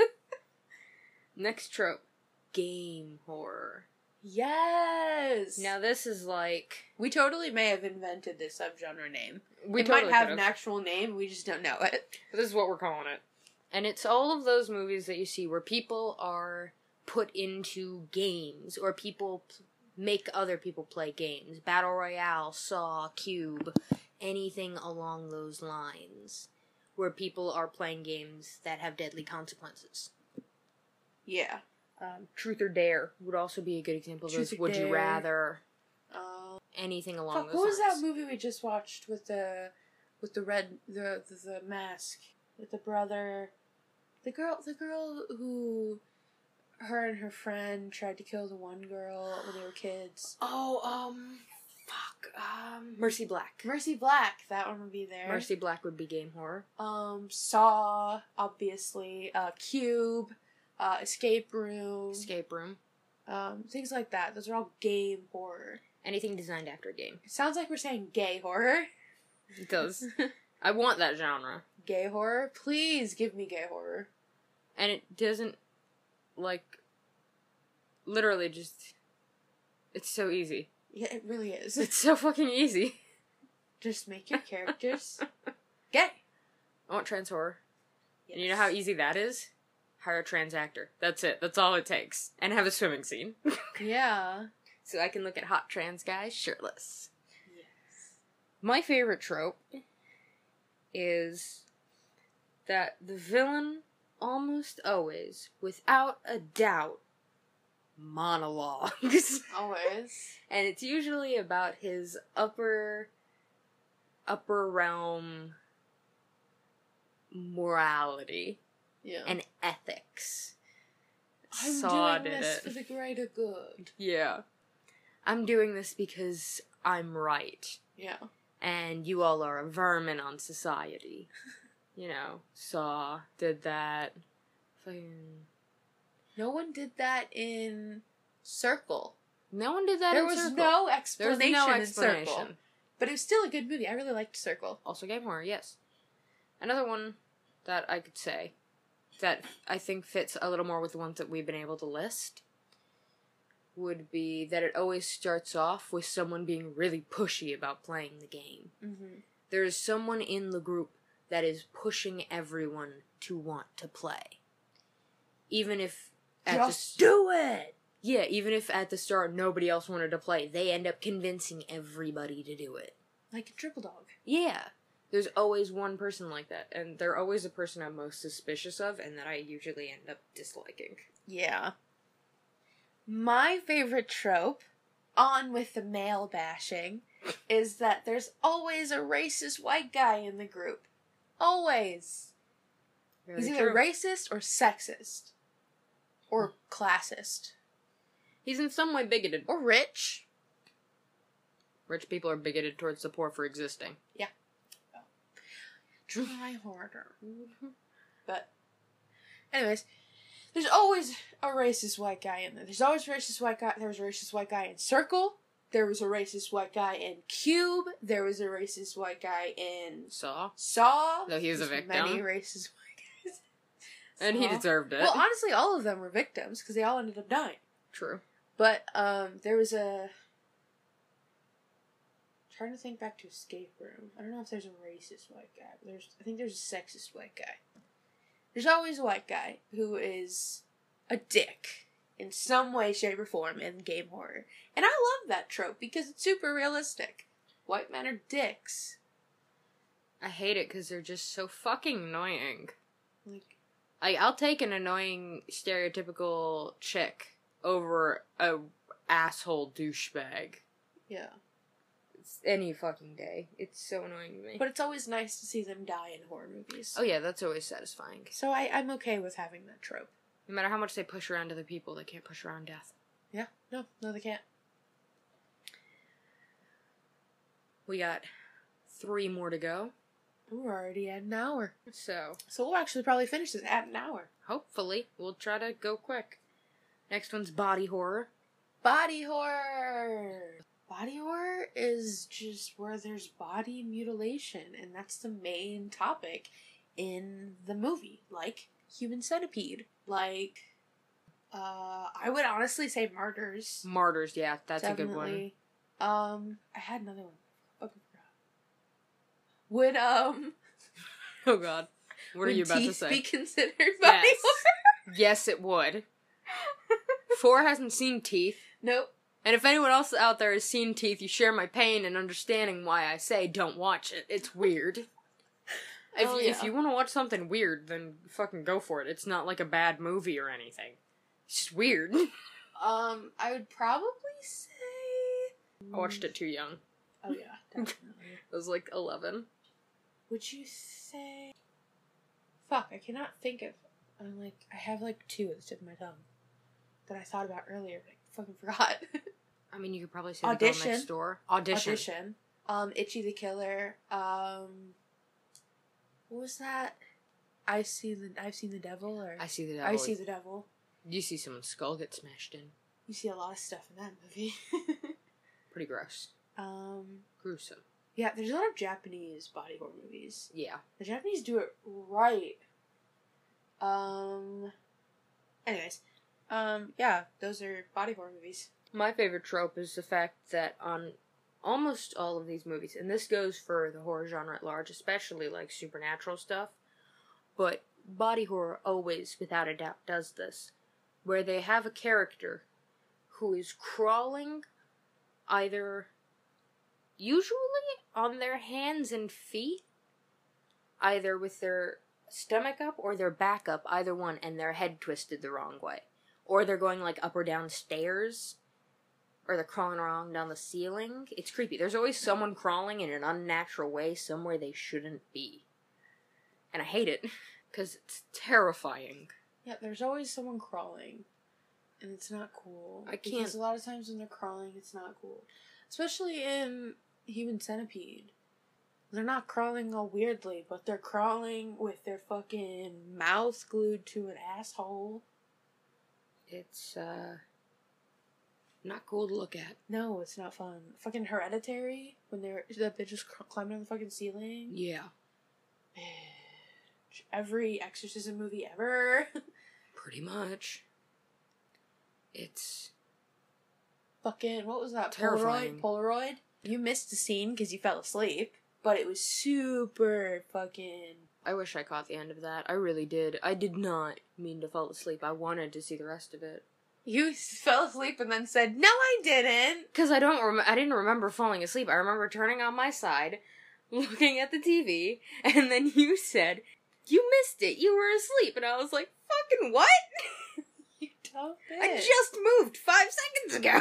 Next trope. Game horror. Yes! Now this is like... We totally may have invented this subgenre name. We it totally might have could've. an actual name, we just don't know it. But this is what we're calling it. And it's all of those movies that you see where people are put into games, or people p- make other people play games. Battle Royale, Saw, Cube, anything along those lines. Where people are playing games that have deadly consequences. Yeah. Um, Truth or Dare would also be a good example of Truth those. or Would Dare. you rather... Um, anything along fuck, those what was lines. that movie we just watched with the with the red the, the the mask with the brother, the girl the girl who her and her friend tried to kill the one girl when they were kids. Oh, um, fuck, um, Mercy Black. Mercy Black, that one would be there. Mercy Black would be game horror. Um, Saw, obviously. Uh, Cube, uh, Escape Room, Escape Room. um, things like that. Those are all game horror. Anything designed after a game. It sounds like we're saying gay horror. It does. I want that genre. Gay horror? Please give me gay horror. And it doesn't, like, literally just, it's so easy. Yeah, it really is. It's so fucking easy. Just make your characters gay. I want trans horror. Yes. And you know how easy that is? Hire a trans actor. That's it. That's all it takes. And have a swimming scene. Yeah. So I can look at hot trans guys shirtless. Yes. My favorite trope is that the villain almost always, without a doubt, monologues. Always. And it's usually about his upper upper realm morality Yeah. and ethics. I'm Saw doing did this it. for the greater good. Yeah. I'm doing this because I'm right. Yeah. And you all are a vermin on society. You know, Saw did that. Fucking... No one did that in Circle. No one did that There in was Circle. no There explanation, was no in explanation. Circle. But it was still a good movie. I really liked Circle. Also game horror, yes. Another one that I could say that I think fits a little more with the ones that we've been able to list would be that it always starts off with someone being really pushy about playing the game. Mm-hmm. There is someone in the group that is pushing everyone to want to play. Even if at Just the, do it! yeah, even if at the start nobody else wanted to play, they end up convincing everybody to do it. Like a triple dog. Yeah. There's always one person like that, and they're always the person I'm most suspicious of, and that I usually end up disliking. Yeah. My favorite trope, on with the male bashing, is that there's always a racist white guy in the group. Always. Very He's either true. racist or sexist. Or classist. He's in some way bigoted. Or rich. Rich people are bigoted towards the poor for existing. Try harder. But, anyways, there's always a racist white guy in there. There's always a racist white guy. There was a racist white guy in Circle. There was a racist white guy in Cube. There was a racist white guy in Saw. Saw. Though he was a There's victim. Many racist white guys. And he Saw. deserved it. Well, honestly, all of them were victims because they all ended up dying. True. But um, there was a. Trying to think back to Escape Room. I don't know if there's a racist white guy. But there's, I think there's a sexist white guy. There's always a white guy who is a dick in some way, shape, or form in game horror, and I love that trope because it's super realistic. White men are dicks. I hate it because they're just so fucking annoying. Like, Like, I'll take an annoying, stereotypical chick over a asshole douchebag. yeah. It's any fucking day. It's so annoying to me. But it's always nice to see them die in horror movies. Oh yeah, that's always satisfying. So I, I'm okay with having that trope. No matter how much they push around other people, they can't push around death. Yeah. No, no, they can't. We got three more to go. We're already at an hour. So, So we'll actually probably finish this at an hour. hopefully, we'll try to go quick. Next one's body horror. Body horror! Body horror is just where there's body mutilation, and that's the main topic in the movie. Like Human Centipede. Like, uh, I would honestly say Martyrs. Martyrs, yeah, that's Definitely. a good one. Um, I had another one. Fucking forgot. Would, um... Oh god. What are would you about to teeth say? be considered body Yes. horror? Yes, it would. Four hasn't seen Teeth. Nope. And if anyone else out there has seen Teeth, you share my pain in understanding why I say don't watch it. It's weird. If, Oh, you, if yeah. you want to watch something weird, then fucking go for it. It's not like a bad movie or anything. It's just weird. Um, I would probably say... I watched it too young. Oh, yeah, definitely. I was like eleven. Would you say... Fuck, I cannot think of... I'm like, I have like two at the tip of my tongue that I thought about earlier, but I fucking forgot. I mean, you could probably say The Audition. Girl Next Door. Audition. Audition. Um, Itchy the Killer. Um, what was that? I see the I've seen the devil, or I See the Devil. I see the devil. You see someone's skull get smashed in. You see a lot of stuff in that movie. Pretty gross. um, Gruesome. yeah, there's a lot of Japanese body horror movies. Yeah. The Japanese do it right. Um. Anyways, um, yeah, those are body horror movies. My favorite trope is the fact that on almost all of these movies, and this goes for the horror genre at large, especially like supernatural stuff, but body horror always, without a doubt, does this, where they have a character who is crawling either usually on their hands and feet, either with their stomach up or their back up, either one, and their head twisted the wrong way. Or they're going like up or down stairs, or they're crawling around down the ceiling. It's creepy. There's always someone crawling in an unnatural way somewhere they shouldn't be. And I hate it, because it's terrifying. Yeah, there's always someone crawling, and it's not cool. I can't- Because a lot of times when they're crawling, it's not cool. Especially in Human Centipede. They're not crawling all weirdly, but they're crawling with their fucking mouth glued to an asshole. It's, uh, not cool to look at. No, it's not fun. Fucking Hereditary, when they're that bitch just cr- climbing on the fucking ceiling. Yeah. Bitch. Every exorcism movie ever. Pretty much. It's Fucking, what was that? Terrifying. Polaroid? Polaroid? You missed the scene because you fell asleep, but it was super fucking... I wish I caught the end of that. I really did. I did not mean to fall asleep. I wanted to see the rest of it. You fell asleep and then said, "No, I didn't." Because I don't rem- I didn't remember falling asleep. I remember turning on my side, looking at the T V, and then you said, "You missed it. You were asleep." And I was like, "Fucking what?" You dumb bitch. I just moved five seconds ago.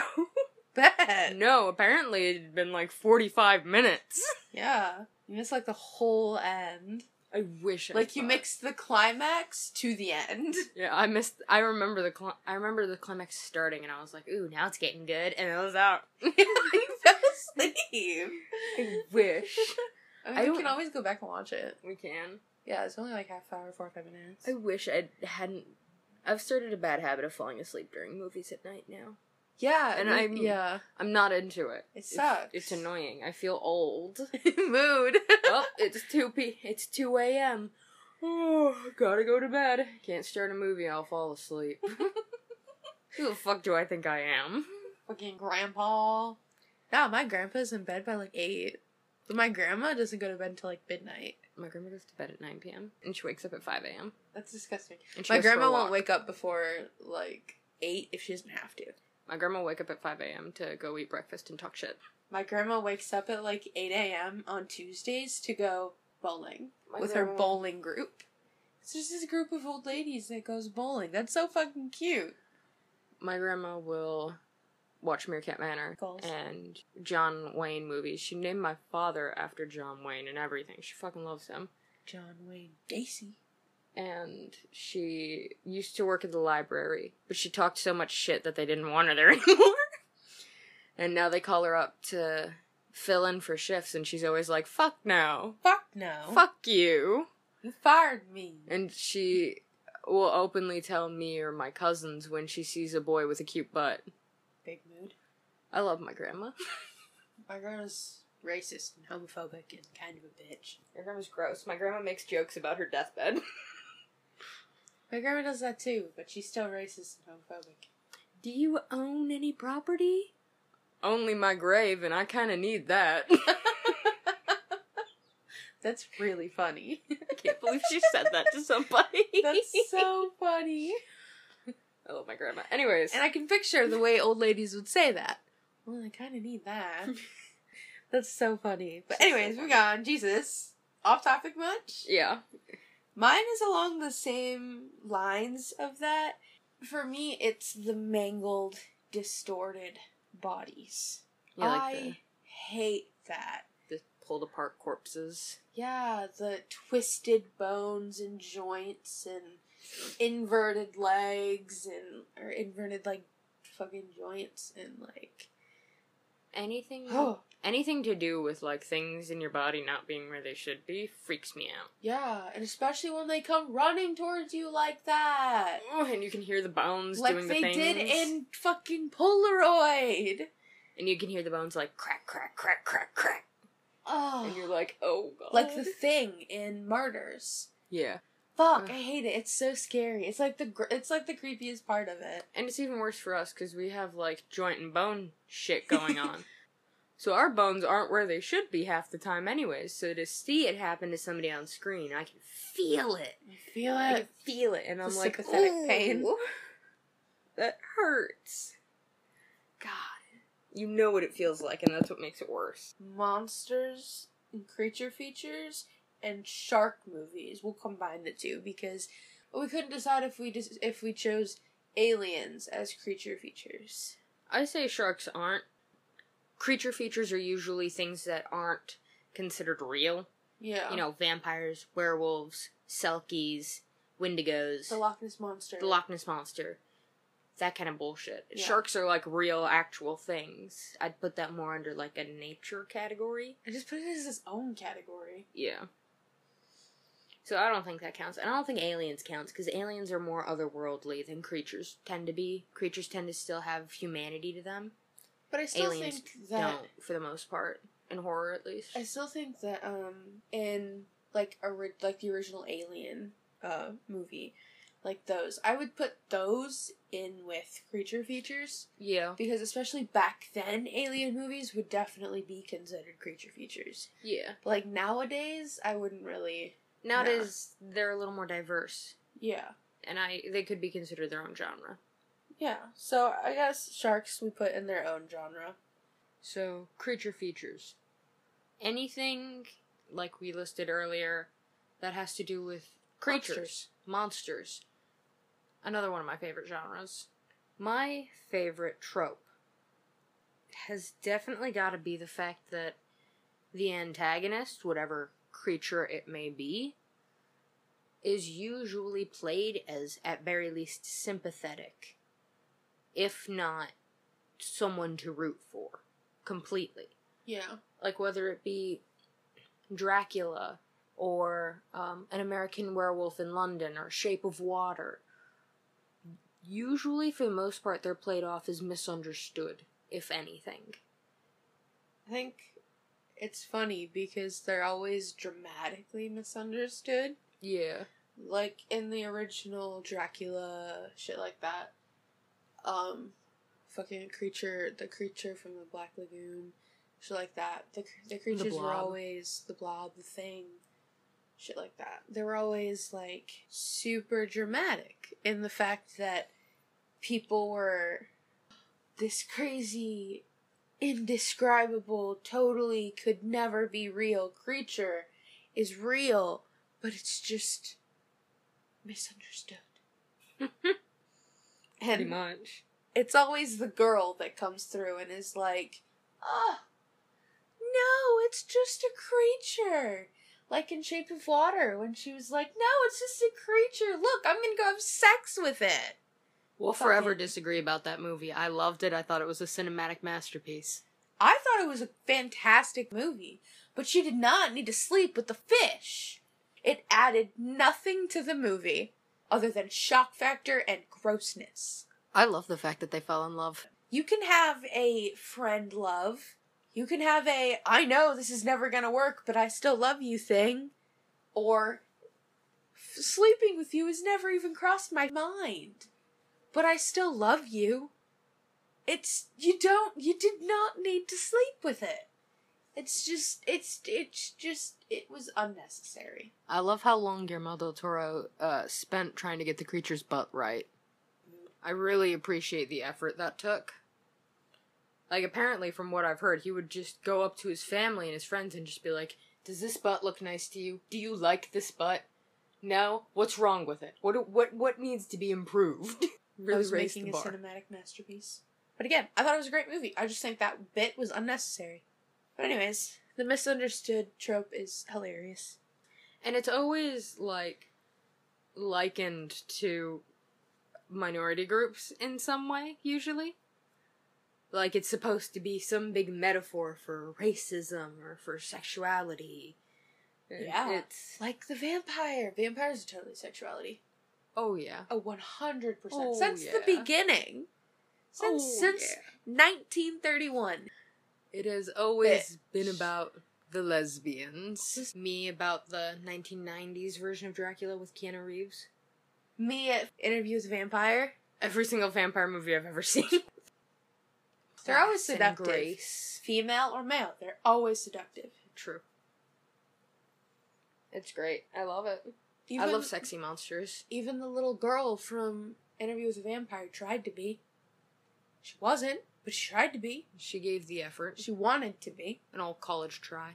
bet. No, apparently it had been like forty-five minutes. Yeah. You missed like the whole end. I wish I Like you thought. mixed the climax to the end. Yeah, I missed. I remember the. Cl- I remember the climax starting, and I was like, "Ooh, now it's getting good," and it was out. You fell asleep. I wish I mean, I we don't- can always go back and watch it. we can. Yeah, it's only like half hour, forty-five minutes. I wish I hadn't. I've started a bad habit of falling asleep during movies at night now. Yeah, And we- I'm- yeah. I'm not into it. It It's- sucks. It's, annoying. I feel old. Mood. Oh, it's two p. It's two a m. Oh, gotta go to bed. Can't start a movie. I'll fall asleep. Who the fuck do I think I am? Fucking grandpa. Yeah, my grandpa's in bed by like eight. But my grandma doesn't go to bed until like midnight. My grandma goes to bed at nine p.m. and she wakes up at five a.m. That's disgusting. And she My goes for a grandma won't walk. wake up before like eight if she doesn't have to. My grandma will wake up at five a.m. to go eat breakfast and talk shit. My grandma wakes up at like eight a.m. on Tuesdays to go bowling My with her grandma- bowling group. It's just this group of old ladies that goes bowling. That's so fucking cute. My grandma will watch Meerkat Manor Goals. and John Wayne movies. She named my father after John Wayne and everything. She fucking loves him. John Wayne Gacy. And she used to work at the library, but she talked so much shit that they didn't want her there anymore. And now they call her up to fill in for shifts, and she's always like, fuck no. Fuck no. Fuck you. You fired me. And she will openly tell me or my cousins when she sees a boy with a cute butt. Big mood. I love my grandma. My grandma's racist and homophobic and kind of a bitch. My grandma's gross. My grandma makes jokes about her deathbed. My grandma does that too, but she's still racist and homophobic. Do you own any property? Only my grave, and I kind of need that. That's really funny. I can't believe she said that to somebody. That's so funny. I love my grandma. Anyways. And I can picture the way old ladies would say that. Well, I kind of need that. That's so funny. But anyways, moving on. Jesus. Off topic much? Yeah. Mine is along the same lines of that. For me, it's the mangled, distorted bodies. Yeah, like I the, hate that. the pulled apart corpses. Yeah, the twisted bones and joints and inverted legs and or inverted like fucking joints and like Anything oh anything to do with like things in your body not being where they should be freaks me out. yeah, and especially when they come running towards you like that. Oh, and you can hear the bones Like doing the they things. did in fucking Polaroid. And you can hear the bones like crack, crack, crack, crack, crack. Oh. And you're like, oh god. Like the Thing in Martyrs. Yeah. Fuck, Ugh. I hate it. It's so scary. It's like the gr- it's like the creepiest part of it. And it's even worse for us because we have like joint and bone shit going on. So our bones aren't where they should be half the time anyways. So to see it happen to somebody on screen, I can feel it. I feel I it. can feel it. And I'm The like, sympathetic "Ooh, pain." That hurts. God. You know what it feels like, and that's what makes it worse. Monsters and creature features and shark movies. We'll combine the two because we couldn't decide if we just if we chose aliens as creature features. I say sharks aren't. Creature features are usually things that aren't considered real. Yeah. You know, vampires, werewolves, selkies, wendigos, The Loch Ness Monster. the Loch Ness Monster. That kind of bullshit. Yeah. Sharks are like real, actual things. I'd put that more under like a nature category. I just put it as its own category. Yeah. So I don't think that counts. And I don't think aliens counts, because aliens are more otherworldly than creatures tend to be. Creatures tend to still have humanity to them. But I still Aliens think that don't, for the most part. In horror, at least. I still think that um in like a ori- like the original Alien uh movie, like those, I would put those in with creature features Yeah. because especially back then, alien movies would definitely be considered creature features. Yeah. But like nowadays, I wouldn't really. Nowadays, they're a little more diverse. Yeah, And I they could be considered their own genre. yeah. So I guess sharks we put in their own genre. So, creature features. Anything, like we listed earlier, that has to do with creatures. Monsters. Monsters. Another one of my favorite genres. My favorite trope has definitely got to be the fact that the antagonist, whatever creature it may be, is usually played as, at very least, sympathetic. If not, someone to root for. Completely. Yeah. Like, whether it be Dracula, or um, An American Werewolf in London, or Shape of Water. Usually, for the most part, they're played off as misunderstood, if anything. I think it's funny because they're always dramatically misunderstood. Yeah. Like in the original Dracula, shit like that. Um, fucking creature, the creature from the Black Lagoon, shit like that. The the creatures were Blob. always the Blob, the Thing, shit like that. They were always like super dramatic in the fact that people were this crazy, indescribable, totally could never be real creature is real, but it's just misunderstood. Pretty And much. it's always the girl that comes through and is like, oh, no, it's just a creature. Like in Shape of Water, when she was like, no, it's just a creature. Look, I'm gonna go have sex with it. We'll Fucking- forever disagree about that movie. I loved it. I thought it was a cinematic masterpiece. I thought it was a fantastic movie, but she did not need to sleep with the fish. It added nothing to the movie other than shock factor and grossness. I love the fact that they fell in love. You can have a friend love. You can have a, I know this is never gonna work, but I still love you thing. Or, f- sleeping with you has never even crossed my mind. But I still love you. It's, you don't, you did not need to sleep with it. It's just, it's, it's just, it was unnecessary. I love how long Guillermo del Toro uh, spent trying to get the creature's butt right. I really appreciate the effort that took. Like, apparently, from what I've heard, he would just go up to his family and his friends and just be like, does this butt look nice to you? Do you like this butt? No? What's wrong with it? What what what needs to be improved? Really I was raised making the a bar. cinematic masterpiece. But again, I thought it was a great movie. I just think that bit was unnecessary. But anyways, the misunderstood trope is hilarious. And it's always, like, likened to minority groups in some way, usually. Like, it's supposed to be some big metaphor for racism or for sexuality. Yeah. It's... Like the vampire. Vampires are totally sexuality. Oh, yeah. Oh, one hundred percent. Oh, Since yeah. the beginning. Since, Oh, since yeah. nineteen thirty-one. It has always Bitch. been about the lesbians. Me about the nineteen nineties version of Dracula with Keanu Reeves. Me at Interview with a Vampire. Every single vampire movie I've ever seen. They're always Sass and seductive. Grace. Female or male. They're always seductive. True. It's great. I love it. Even, I love sexy monsters. Even the little girl from Interview with a Vampire tried to be. She wasn't, but she tried to be. She gave the effort. She wanted to be. An old college try.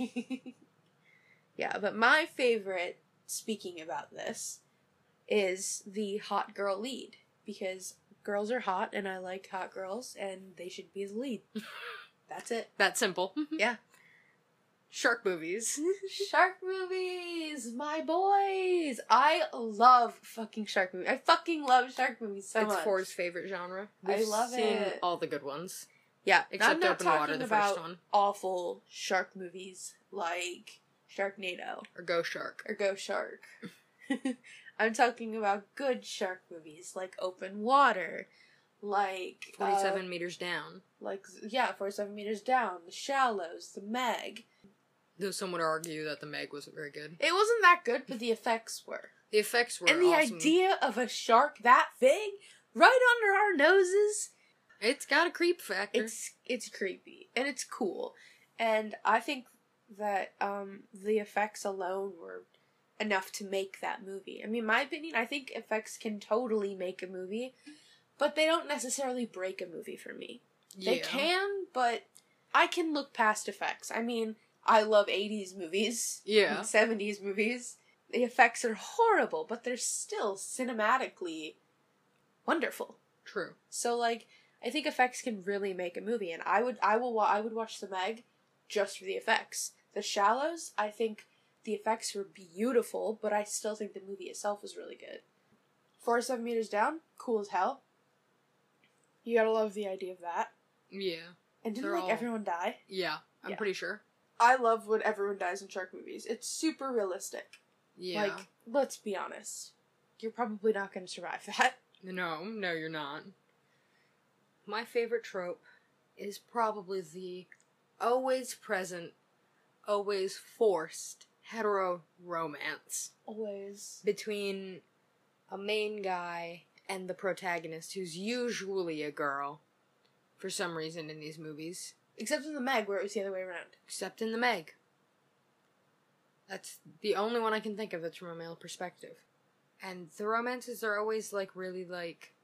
Yeah, but my favorite, speaking about this, is the hot girl lead. Because girls are hot, and I like hot girls, and they should be the lead. That's it. That simple. Yeah. Shark movies. Shark movies! My boys! I love fucking shark movies. I fucking love shark movies so it's much. Ford's favorite genre. I We've love seen it. all the good ones. Yeah, Except I'm not Open talking Water, the about first one. awful shark movies like Sharknado Or Go Shark. or Go Shark. I'm talking about good shark movies like Open Water, like forty-seven uh, meters down. like yeah, forty-seven meters down, The Shallows, The Meg. Though some would argue that the Meg wasn't very good. It wasn't that good, but the effects were. The effects were And the awesome. idea of a shark that big, right under our noses, It's got a creep factor. it's it's creepy and it's cool. And I think that um, the effects alone were enough to make that movie. I mean, my opinion, I think effects can totally make a movie, but they don't necessarily break a movie for me. They Yeah. can, but I can look past effects. I mean, I love eighties movies. Yeah. And seventies movies. The effects are horrible, but they're still cinematically wonderful. True. So, like, I think effects can really make a movie, and I would, I will, wa- I would watch The Meg just for the effects. The Shallows, I think the effects were beautiful, but I still think the movie itself was really good. forty-seven Meters Down, cool as hell. You gotta love the idea of that. Yeah. And didn't, They're like, all- everyone die? Yeah. I'm Yeah. pretty sure. I love when everyone dies in shark movies. It's super realistic. Yeah. Like, let's be honest. You're probably not gonna survive that. No, no, you're not. My favorite trope is probably the always present, always forced hetero romance Always. between a main guy and the protagonist, who's usually a girl, for some reason in these movies. Except in The Meg, where it was the other way around. Except in The Meg. That's the only one I can think of that's from a male perspective. And the romances are always, like, really, like,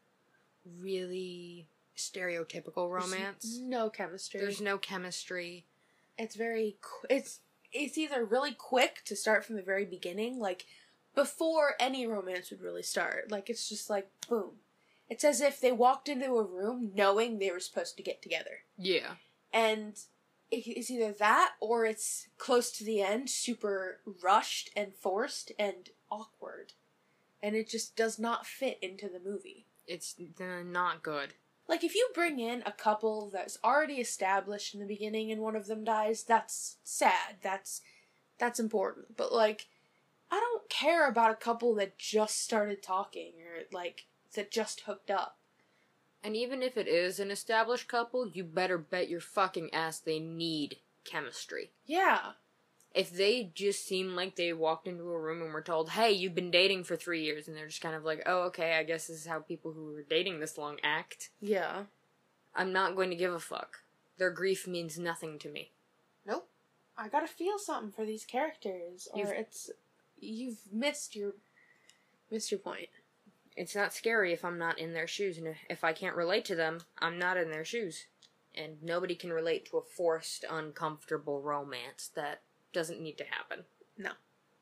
really stereotypical romance. There's no chemistry. There's no chemistry. It's very... Qu- it's it's either really quick to start from the very beginning, like, before any romance would really start. Like, it's just like, boom. It's as if they walked into a room knowing they were supposed to get together. Yeah. And it- it's either that, or it's close to the end, super rushed and forced and awkward. And it just does not fit into the movie. It's uh, not good. Like, if you bring in a couple that's already established in the beginning and one of them dies, that's sad. That's, that's important. But, like, I don't care about a couple that just started talking or, like, that just hooked up. And even if it is an established couple, you better bet your fucking ass they need chemistry. Yeah. If they just seem like they walked into a room and were told, hey, you've been dating for three years, and they're just kind of like, oh, okay, I guess this is how people who were dating this long act. Yeah. I'm not going to give a fuck. Their grief means nothing to me. Nope. I gotta feel something for these characters, or You've- it's... You've missed your... missed your point. It's not scary if I'm not in their shoes, and if, if I can't relate to them, I'm not in their shoes. And nobody can relate to a forced, uncomfortable romance that doesn't need to happen. No.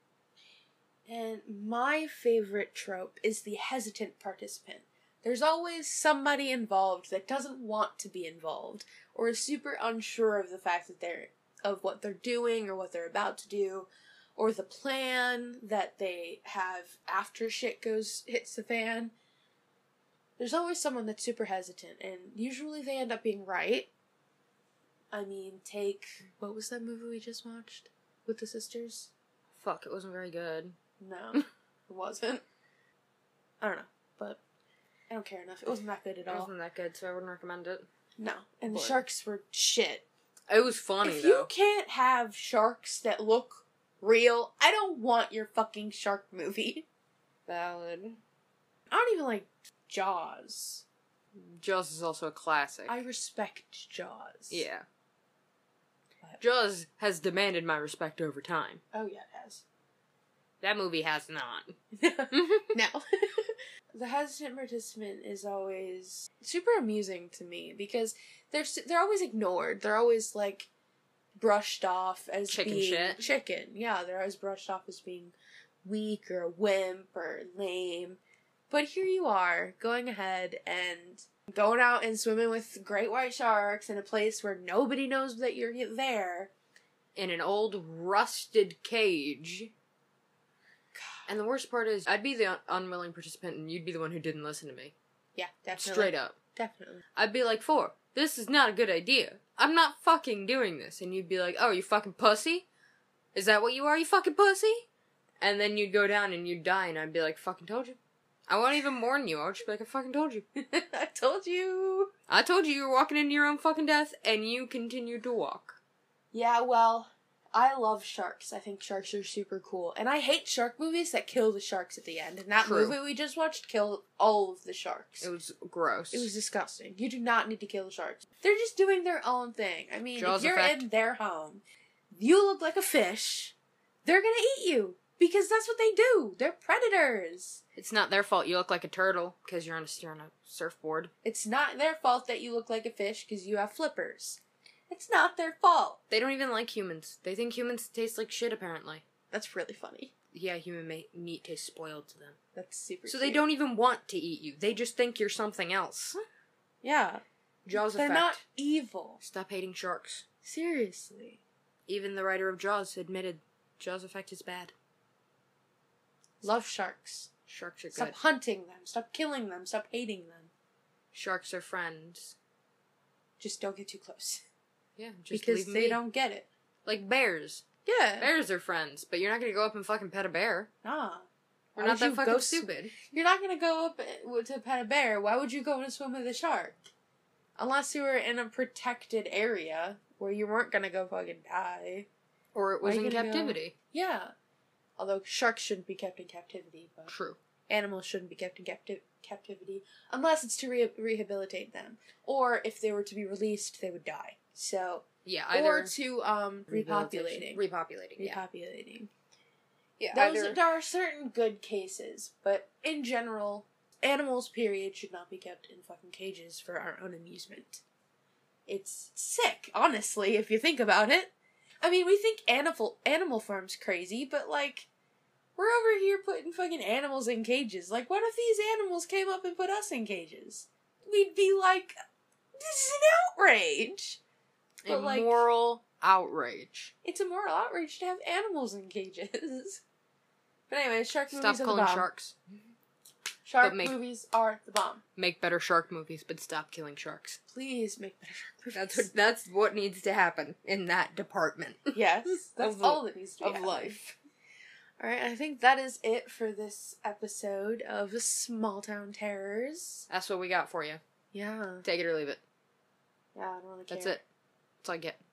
And my favorite trope is the hesitant participant. There's always somebody involved that doesn't want to be involved, or is super unsure of the fact that they're, of what they're doing, or what they're about to do, or the plan that they have after shit goes, hits the fan. There's always someone that's super hesitant, and usually they end up being right. I mean, take, what was that movie we just watched? With the sisters? Fuck, it wasn't very good. No, it wasn't. I don't know, but I don't care enough. It wasn't that good at It all. wasn't that good, so I wouldn't recommend it. No, and the But- sharks were shit. It was funny, If though. you can't have sharks that look real, I don't want your fucking shark movie. Valid. I don't even like Jaws. Jaws is also a classic. I respect Jaws. Yeah. But- Jaws has demanded my respect over time. Oh yeah, it has. That movie has not. No. The hesitant participant is always super amusing to me because they're s- they're always ignored. They're always like brushed off as Chicken being shit. chicken. Yeah, they're always brushed off as being weak or a wimp or lame. But here you are, going ahead and going out and swimming with great white sharks in a place where nobody knows that you're there. In an old, rusted cage. And the worst part is, I'd be the un- unwilling participant and you'd be the one who didn't listen to me. Yeah, definitely. Straight up. Definitely. I'd be like, four, this is not a good idea. I'm not fucking doing this. And you'd be like, oh, you fucking pussy? Is that what you are, you fucking pussy? And then you'd go down and you'd die and I'd be like, fucking told you. I won't even warn you. I'll just be like, I fucking told you. I told you. I told you you were walking into your own fucking death and you continued to walk. Yeah, well, I love sharks. I think sharks are super cool. And I hate shark movies that kill the sharks at the end. And that True. movie we just watched killed all of the sharks. It was gross. It was disgusting. You do not need to kill the sharks. They're just doing their own thing. I mean, Jaws if you're effect. in their home, you look like a fish, they're gonna eat you. Because that's what they do. They're predators. It's not their fault you look like a turtle because you're on a, you're on a surfboard. It's not their fault that you look like a fish because you have flippers. It's not their fault. They don't even like humans. They think humans taste like shit, apparently. That's really funny. Yeah, human ma- meat tastes spoiled to them. That's super So cute. they don't even want to eat you. They just think you're something else. Yeah. Jaws They're effect. not evil. Stop hating sharks. Seriously. Even the writer of Jaws admitted Jaws effect is bad. Love sharks. Sharks are Stop good. hunting them. Stop killing them. Stop hating them. Sharks are friends. Just don't get too close. Yeah, just because leave 'em they be. don't get it. Like bears. Yeah. Bears are friends, but you're not gonna go up and fucking pet a bear. Nah. We're Why not would that you fucking go sw- stupid. You're not gonna go up uh, to pet a bear. Why would you go and swim with a shark? Unless you were in a protected area where you weren't gonna go fucking die. Or it Why was are you in gonna go- captivity. Yeah. Although sharks shouldn't be kept in captivity, but True. animals shouldn't be kept in capti- captivity unless it's to re- rehabilitate them, or if they were to be released, they would die. So, Yeah, either or to um repopulating, Repopulating, yeah. repopulating. Yeah, Those either... there are certain good cases, but in general, animals. Period should not be kept in fucking cages for our own amusement. It's sick, honestly, if you think about it. I mean, we think animal animal farm's crazy, but like, we're over here putting fucking animals in cages. Like, what if these animals came up and put us in cages? We'd be like, this is an outrage. A But, like- moral outrage. It's a moral outrage to have animals in cages. But anyway, shark Stop movies are the calling bomb. sharks. Shark make- movies are the bomb. Make better shark movies, but stop killing sharks. Please make better shark movies. That's what that's what needs to happen in that department. Yes, that's Of- all that needs to be of happening. life. All right, I think that is it for this episode of Small Town Terrors. That's what we got for you. Yeah, Take it or leave it. yeah, I don't really care. That's it. That's all I get.